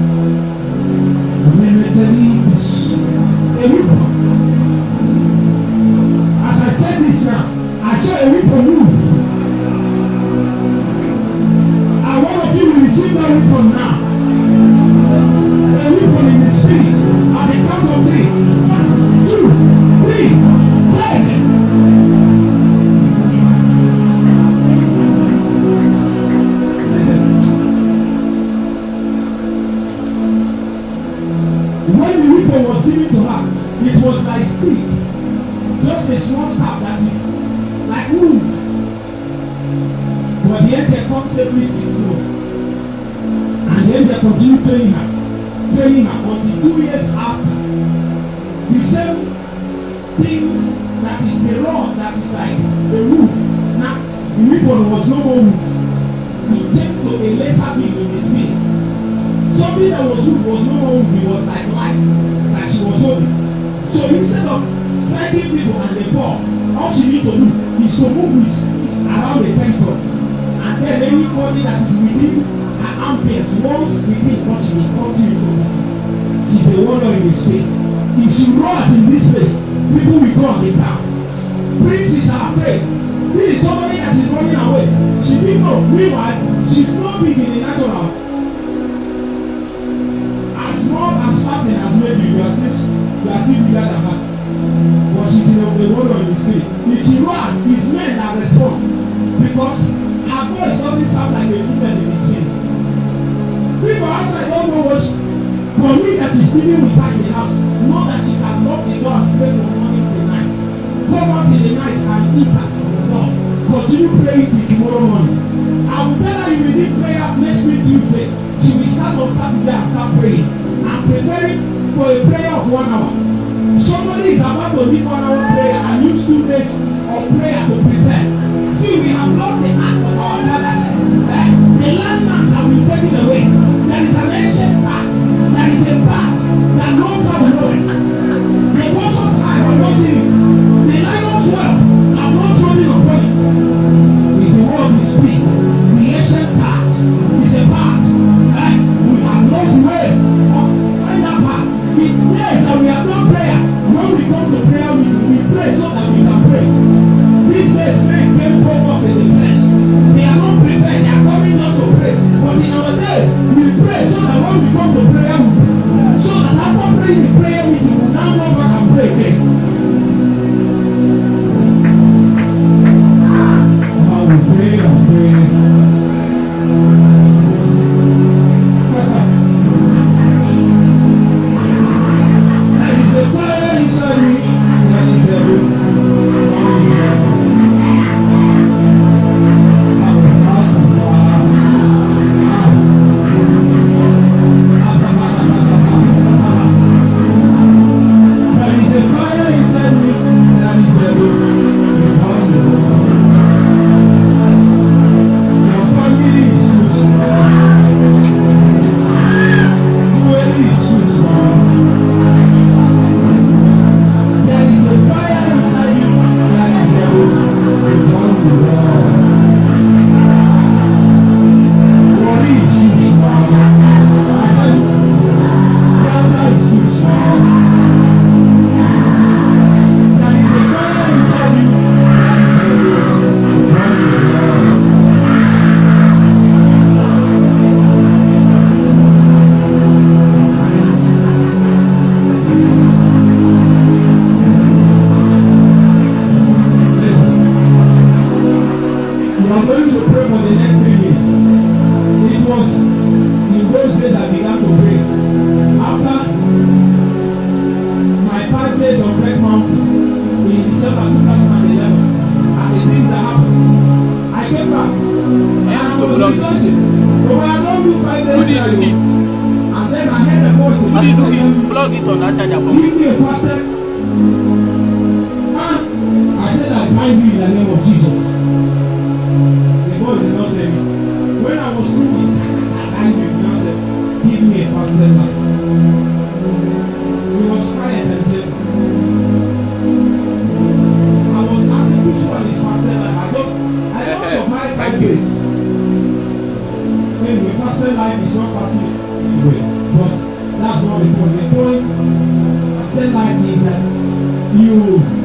A weapon. As I said this now, I saw a weapon move. And one of you will receive that weapon now. A weapon in the spirit. At the count of 3. 1, 2, 3. Take. When the weapon was given to her, it was like stick, just a small staff that is like wood. But the angel comes every 6 months, and the angel continued training her until 2 years after. The same thing that is the rod that is like a wood. Now the weapon was no more wood. It changed to a lesser being in the spirit. Something that was wood was no more wood. It was like light that she was holding. So instead of striking people and they fall, all she need to do is to move with around the temple, and then anybody that is within her armpits, once within touching it, comes into pieces. She's a warrior in the spirit. If she roars in this place, people will go on the ground. Princes are afraid. This is somebody that is running away. She didn't know. Meanwhile, she's not big in the natural. As small as something as maybe you are still bigger than her. But she's in a warrior in the spirit. If she roars, his men are respond. Because her voice doesn't sound like a woman in the spirit. People outside don't know what she. For me that is living with her in the house, know that she can lock the door and pray from morning till night. Come out in the night and eat at the door. Continue praying till tomorrow morning. I will tell her you will need prayer next week Tuesday. She will start on Saturday and start praying. I'm preparing for a prayer of 1 hour. Somebody is about to lead 1 hour prayer and use 2 days of prayer to prepare. See, we have lost the act of our fathers. The landmarks have been taken away. There is an ancient path. There is a path that no man will know it. The waters have not seen it. The lions well have not trodden upon it. It's the word we speak. The ancient path is a path. We have lost the way. Find that path. It days that we have done prayer. When we come to prayer, we pray so that we can pray. These days, men came focused in the flesh. They are not prepared. They are coming just to pray. But in our days, we pray so that when we come to prayer, we pray. So that after praying the prayer meeting, we now go back and pray again. How we pray and pray. There is a fire inside me. There is a room. life is not passing away. But that's not the point. The point of extend life is that you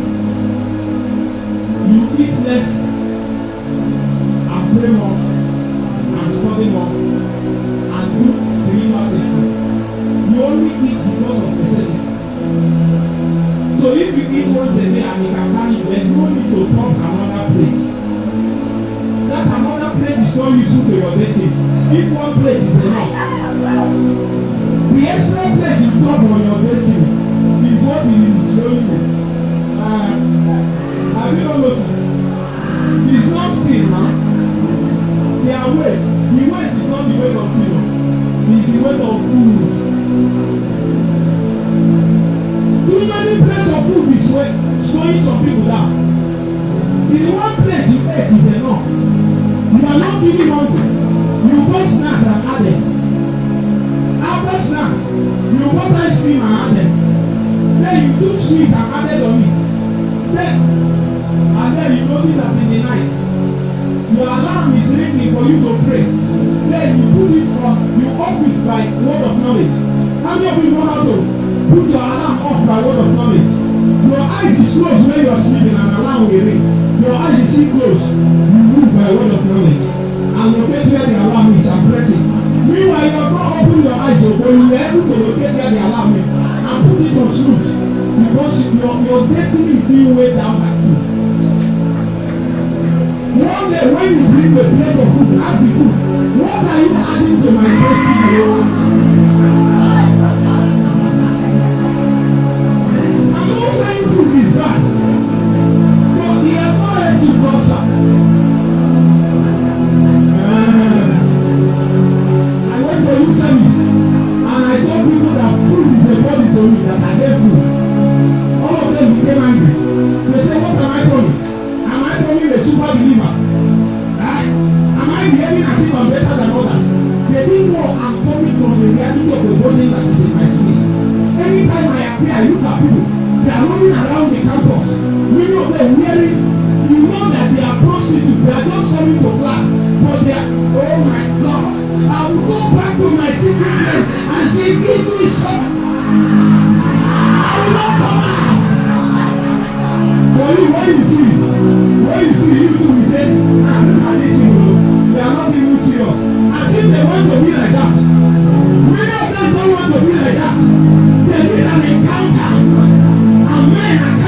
eat less and pray more and study more and do spiritual things more. You only eat because of necessity. So if you eat once a day and you can carry, there's no need to top another plate. That another plate is not useful to your destiny. If one plate is enough, the extra plate you top on your destiny is what it is showing you. Have you not noticed? It's not sin now. Their weight, the weight is not the weight of sin. It's the weight of food. Too many plates of food is slowing some people down. The one plate you ate is enough. You are not giving hungry. You bought snacks and added. After snacks, you bought ice cream and added. Then you took sweet and added on it. Then you notice that in the night, your alarm is ringing for you to pray. Then you put it from, you off it by word of knowledge. How many of you know how to put your alarm off by word of knowledge? Your eyes is closed when you are sleeping and alarm will ring. Your eyes is still closed. You move by word of knowledge. And locate where the alarm is and press it. Meanwhile, you have not opened your eyes, but you were able to locate where the alarm is and put it on snooze. Because your destiny is being weighed down by food. One day when you bring a plate of food, ask the food, what are you adding to my destiny? I'm not saying food is bad, but he has not helped you prosper. I went for youth service and I told people that food is a body to me, that I hate food. All of them became angry. They said, what am I calling? Am I calling a super believer? Am I behaving as if I'm better than others? They didn't know I'm coming from the reality of the burden that is in my spirit. Anytime I appear, I look at people. They are running around the campus. Many of them wearing, you know that they are prostitutes. They are just coming to class. But they are, oh my God. I will go back to my secret place and say, give me some. I will not come out. For you, when you see it, you too will say, look at these people, they are not even serious. As if they want to be like that. Many of them don't want to be like that. They need an encounter. And men are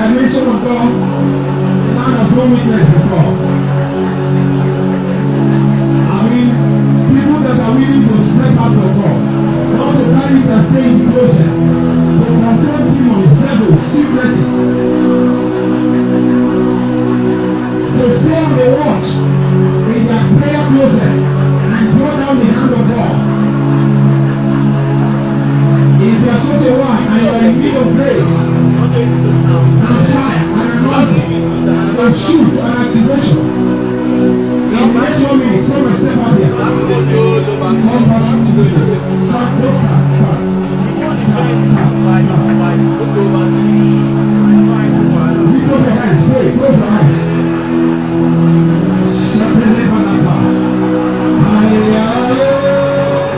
dimension of God, the man has no witness before. I mean, people that are willing to step out of God, not to carry it and stay in the closet, to confront demons, devils, sicknesses, to stay on the watch in their prayer closet and draw down the hand of God. If you are such a one and you are in need of grace, and fire, and anointing, and shoot, and activation, in the next 1 minute, come and step out here. Come back to the place. Start. Lift up your hands, pray, close your eyes. Hallelujah.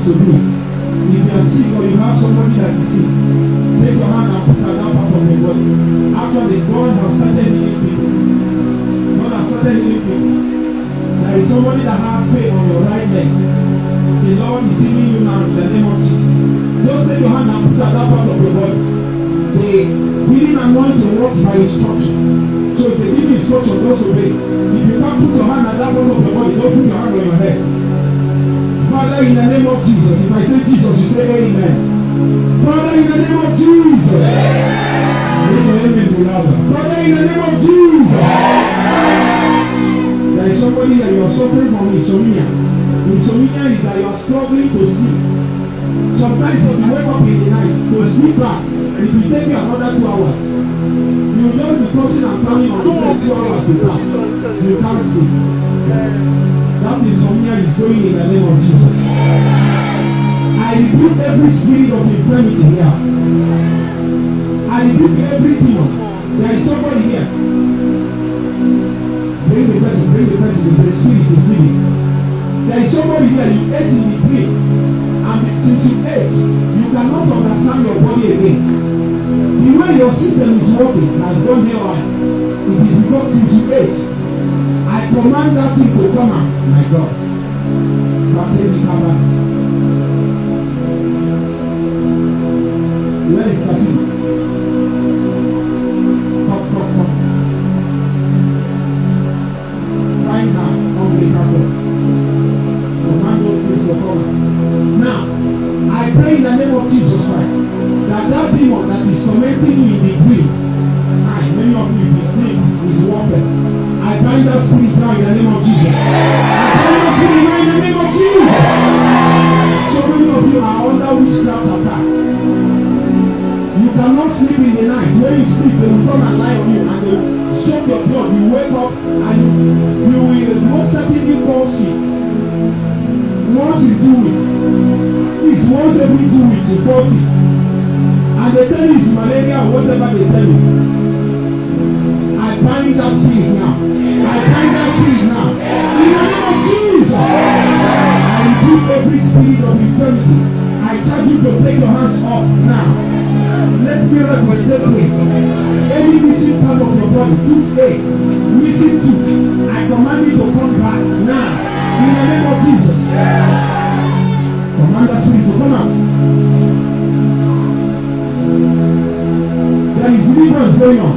is to do it. If you are sick or you have somebody that is sick, take your hand and put at that part of your body. Actually, God has started healing people. God has started healing people. There is somebody that has pain on your right leg. The Lord is healing you now in the name of Jesus. Just take your hand and put at that part of your body. The healing anointing works by instruction. So if they give you instruction, just obey. If you can't put your hand at that part of your body, don't put your hand on your head. Father, in the name of Jesus, if I say Jesus, you say amen. Father, in the name of Jesus. Raise your amen to louder. Father, in the name of Jesus. There is somebody that you are suffering from insomnia. Insomnia is that you are struggling to sleep. Sometimes if you wake up in the night to sleep back, and it will take you another 2 hours. You will just be tossing and turning on the bed 2 hours to pass. You can't sleep. That insomnia is going in the name of Jesus. I rebuke every spirit of infirmity here. I rebuke every demon. There is somebody here. Bring the person. It's a spirit, it's living. There is somebody here, you ate in the dream. And since you ate, you cannot understand your body again. The way your system is working has gone haywire. It is because since you ate, I command that thing to come out. My God. Where is Cassie? Come. Find her on the cattle. Command those things to come out. Now, I pray in the name of Jesus Christ that demon that is tormenting you in the dream, many of you, if you sleep, is warfare. I bind that spirit now in the name of Jesus. I bind that spirit now in the name of Jesus. So many of you are under witchcraft attack. You cannot sleep in the night. When you sleep, they will come and lie on you and they will suck your blood. You wake up and you will most certainly fall sick. Once you do it, it's once every 2 weeks you fall sick. And they tell you it's malaria or whatever they tell you. I bind that spirit now. I bind that spirit now. In the name of Jesus. I rebuke every spirit of infirmity. I charge you to take your hands off now. Let miracles take place. Any missing part of your body, toothache, missing tooth, I command you to come back now. In the name of Jesus. Command that spirit to come out. There is deliverance going on.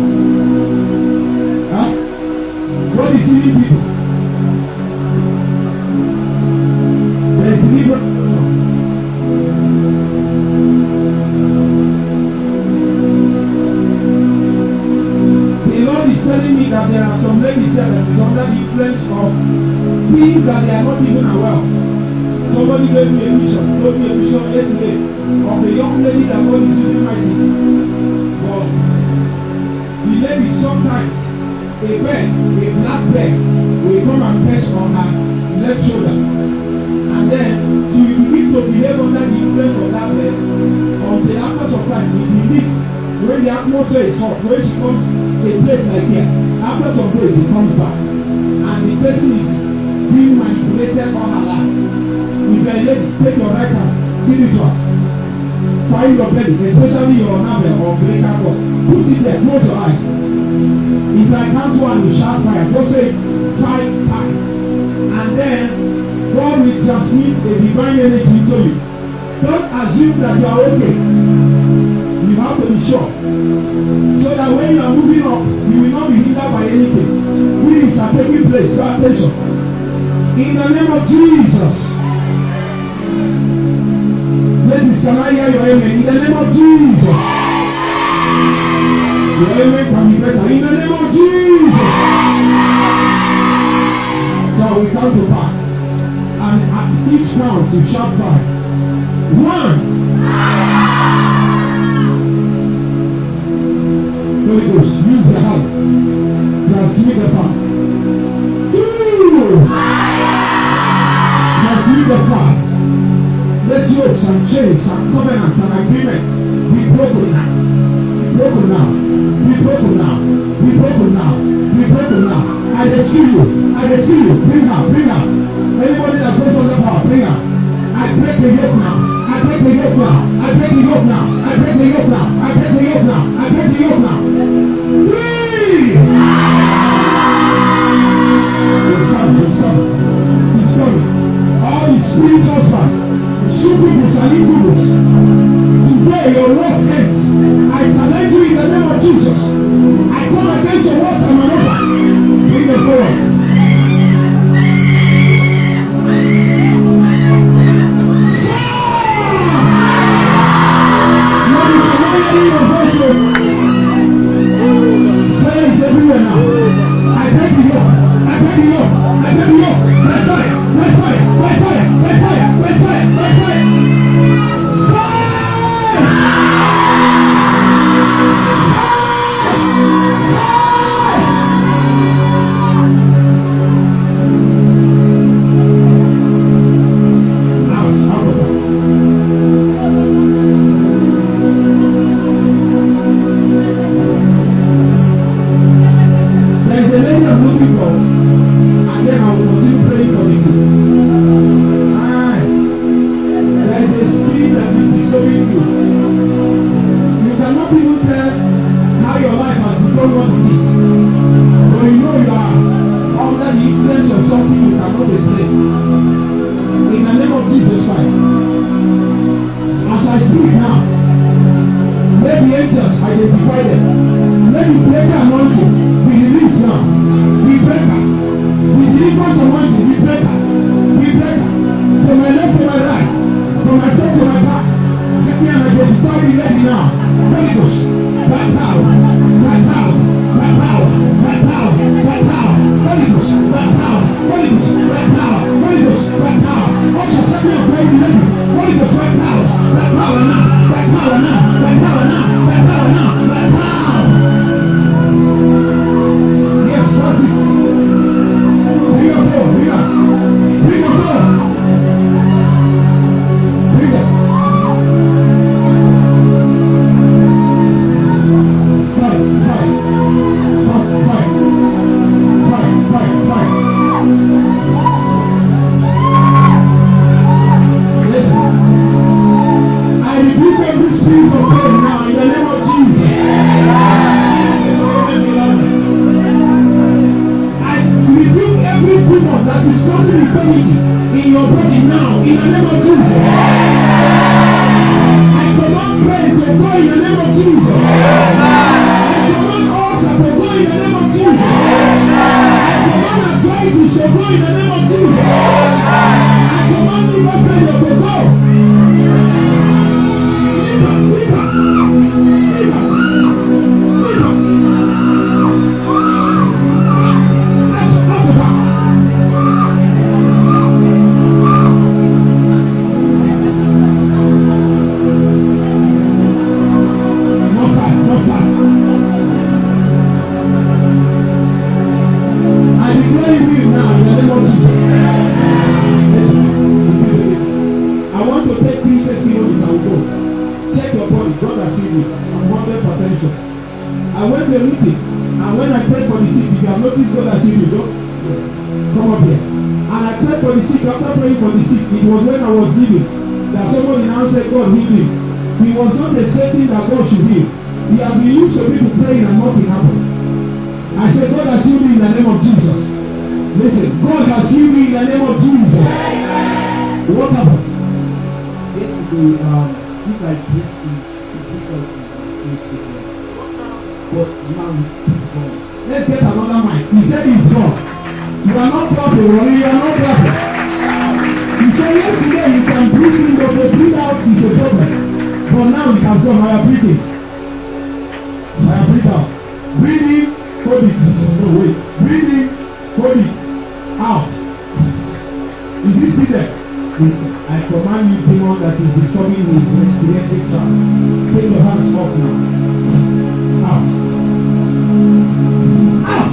God is healing people. There is deliverance. The Lord is telling me that there are some ladies here that is under the influence of things that they are not even aware of. Somebody told me a vision yesterday of a young lady that God is using mighty. But the lady sometimes a black bear will come and perch on her left shoulder, and then she will begin to behave under the influence of that bear until after some time it will leave. When the atmosphere is hot, when she comes a place like here, after some days she comes back and the person is being manipulated all her life. If you are a lady, take your right hand, spiritual, find your belly, especially your navel or umbilical cord, put it there, close your eyes. If I count one, you shout fire. Go say 5 times. And then God will transmit a divine energy to you. Don't assume that you are okay. You have to be sure. So that when you are moving up, you will not be hindered by anything. Healings are taking place. Pay attention. In the name of Jesus. Ladies, can I hear your amen? In the name of Jesus. Your amen can be better. In the name of Jesus. So we come to back. And at each count, you shout 5. 1. Holy Ghost, use the hand. Transmit the power. 2. Transmit the power. Let yokes and chains and covenants and agreements be broken now. Be broken now. Be broken now. Be broken now. Be broken now. I rescue you. I rescue you. Bring her. Bring her. Anybody that goes under power, bring her. I break the yoke spiritual span. Succubus and incubus. Today your work ends. I challenge you in the name of Jesus. I come against your words and maneuver. Bring the forward. Everywhere now. I beg you, Lord. I beg you, Lord. I beg you, Lord. Let fire. Let fire. Let fire. Let fire. Let fire. Let fire. Let's get another mic. He said it's wrong. You are not clapping, Ronnie. You are not clapping. He said yesterday you can breathe in, but the breathe out is a problem. But now it has gone. I am breathing. I am breathe out. Breathe in, hold it. No, wait. Breathe in, hold it. Out. Is it still there? I command you, demon that is disturbing his respiratory tract. Take your hands off now. Out. Out.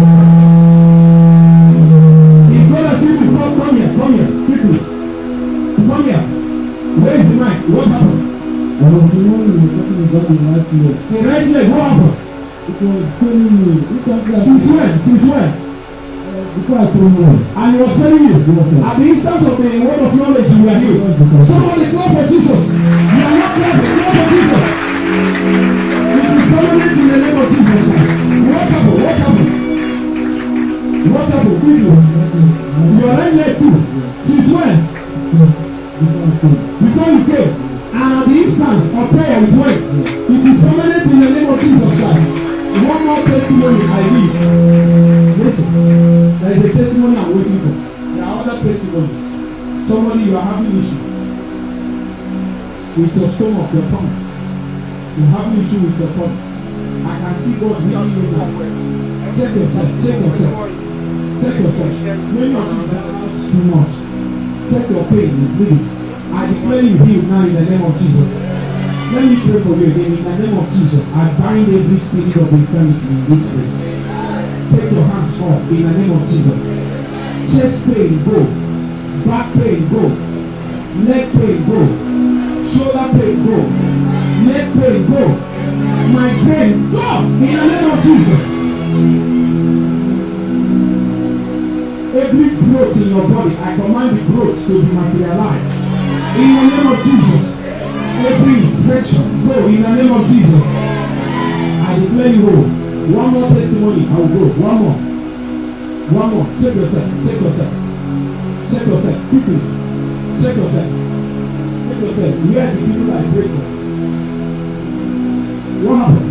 If God has seen you, come here, quickly. Come here. Where is the mic? What happened? I was the one who was talking about the right leg. The right leg, what happened? It was paining me. Since when? Before I told you. And he was telling you. Yes, at the instance of the word of knowledge you were here. Somebody clap for Jesus. You are not clapping. Clap for Jesus. It is permanent in the name of Jesus. What happened? What happened? What happened? Quickly. You are right there too. Since when? Before you pray, and at the instance of prayer it went. It is permanent in the name of Jesus Christ. One more testimony I need. Listen, there is a testimony I'm waiting for. There are other testimonies. Somebody, you are having issue with your stomach, your tongue. You are having issue with your tongue. I can see God healing you now. Check yourself. Check yourself. Check yourself. Many of you are too much. Check your pain is leaving. I declare you healed now in the name of Jesus. Let me pray for you again in the name of Jesus. I bind every spirit of infirmity in this place. Take your hands off in the name of Jesus. Chest pain, go. Back pain, go. Leg pain, go. Shoulder pain, go. Neck pain, go. Migraine, go. In the name of Jesus. Every growth in your body, I command the growth to be materialized. In the name of Jesus. Every infection, go. In the name of Jesus. I declare you whole. One more testimony, I will go. One more. One more. Check yourself. Check yourself. Check yourself. Quickly. Check yourself. Check yourself. Where are the people I pray for? What happened?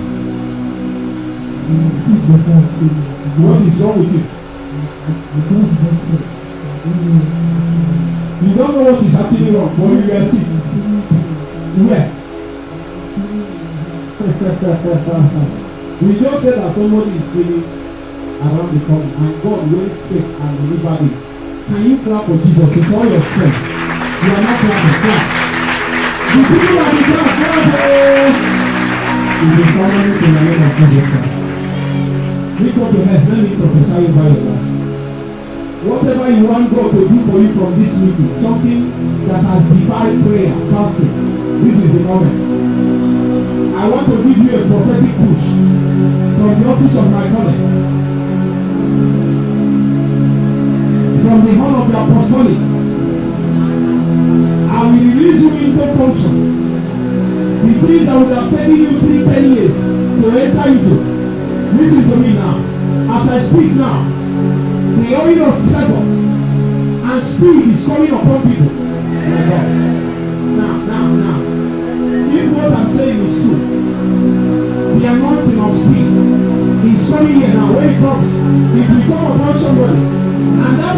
What is wrong with you? You don't know what is happening wrong, but you are sick. Where? We just said that somebody is feeling around the corner and God will take and deliver it. Can you clap for Jesus with all your strength? You are not clapping, clap. The people are the clap, clap. It is permanent in the name of Jesus Christ. Lift up your hands, let me prophesy over your life. Whatever you want God to do for you from this meeting, something that has defied prayer, fasting, this is the moment. I want to give you a prophetic push from the office of my calling, from the horn of the apostolic. I will release you into function. The things that would have taken you 3-10 years to enter into. Listen to me now. As I speak now, the oil of favor and speed is coming upon people. My God. Now. If what I'm saying is true, the anointing of speed is coming here now. When it comes, it will come upon somebody. And that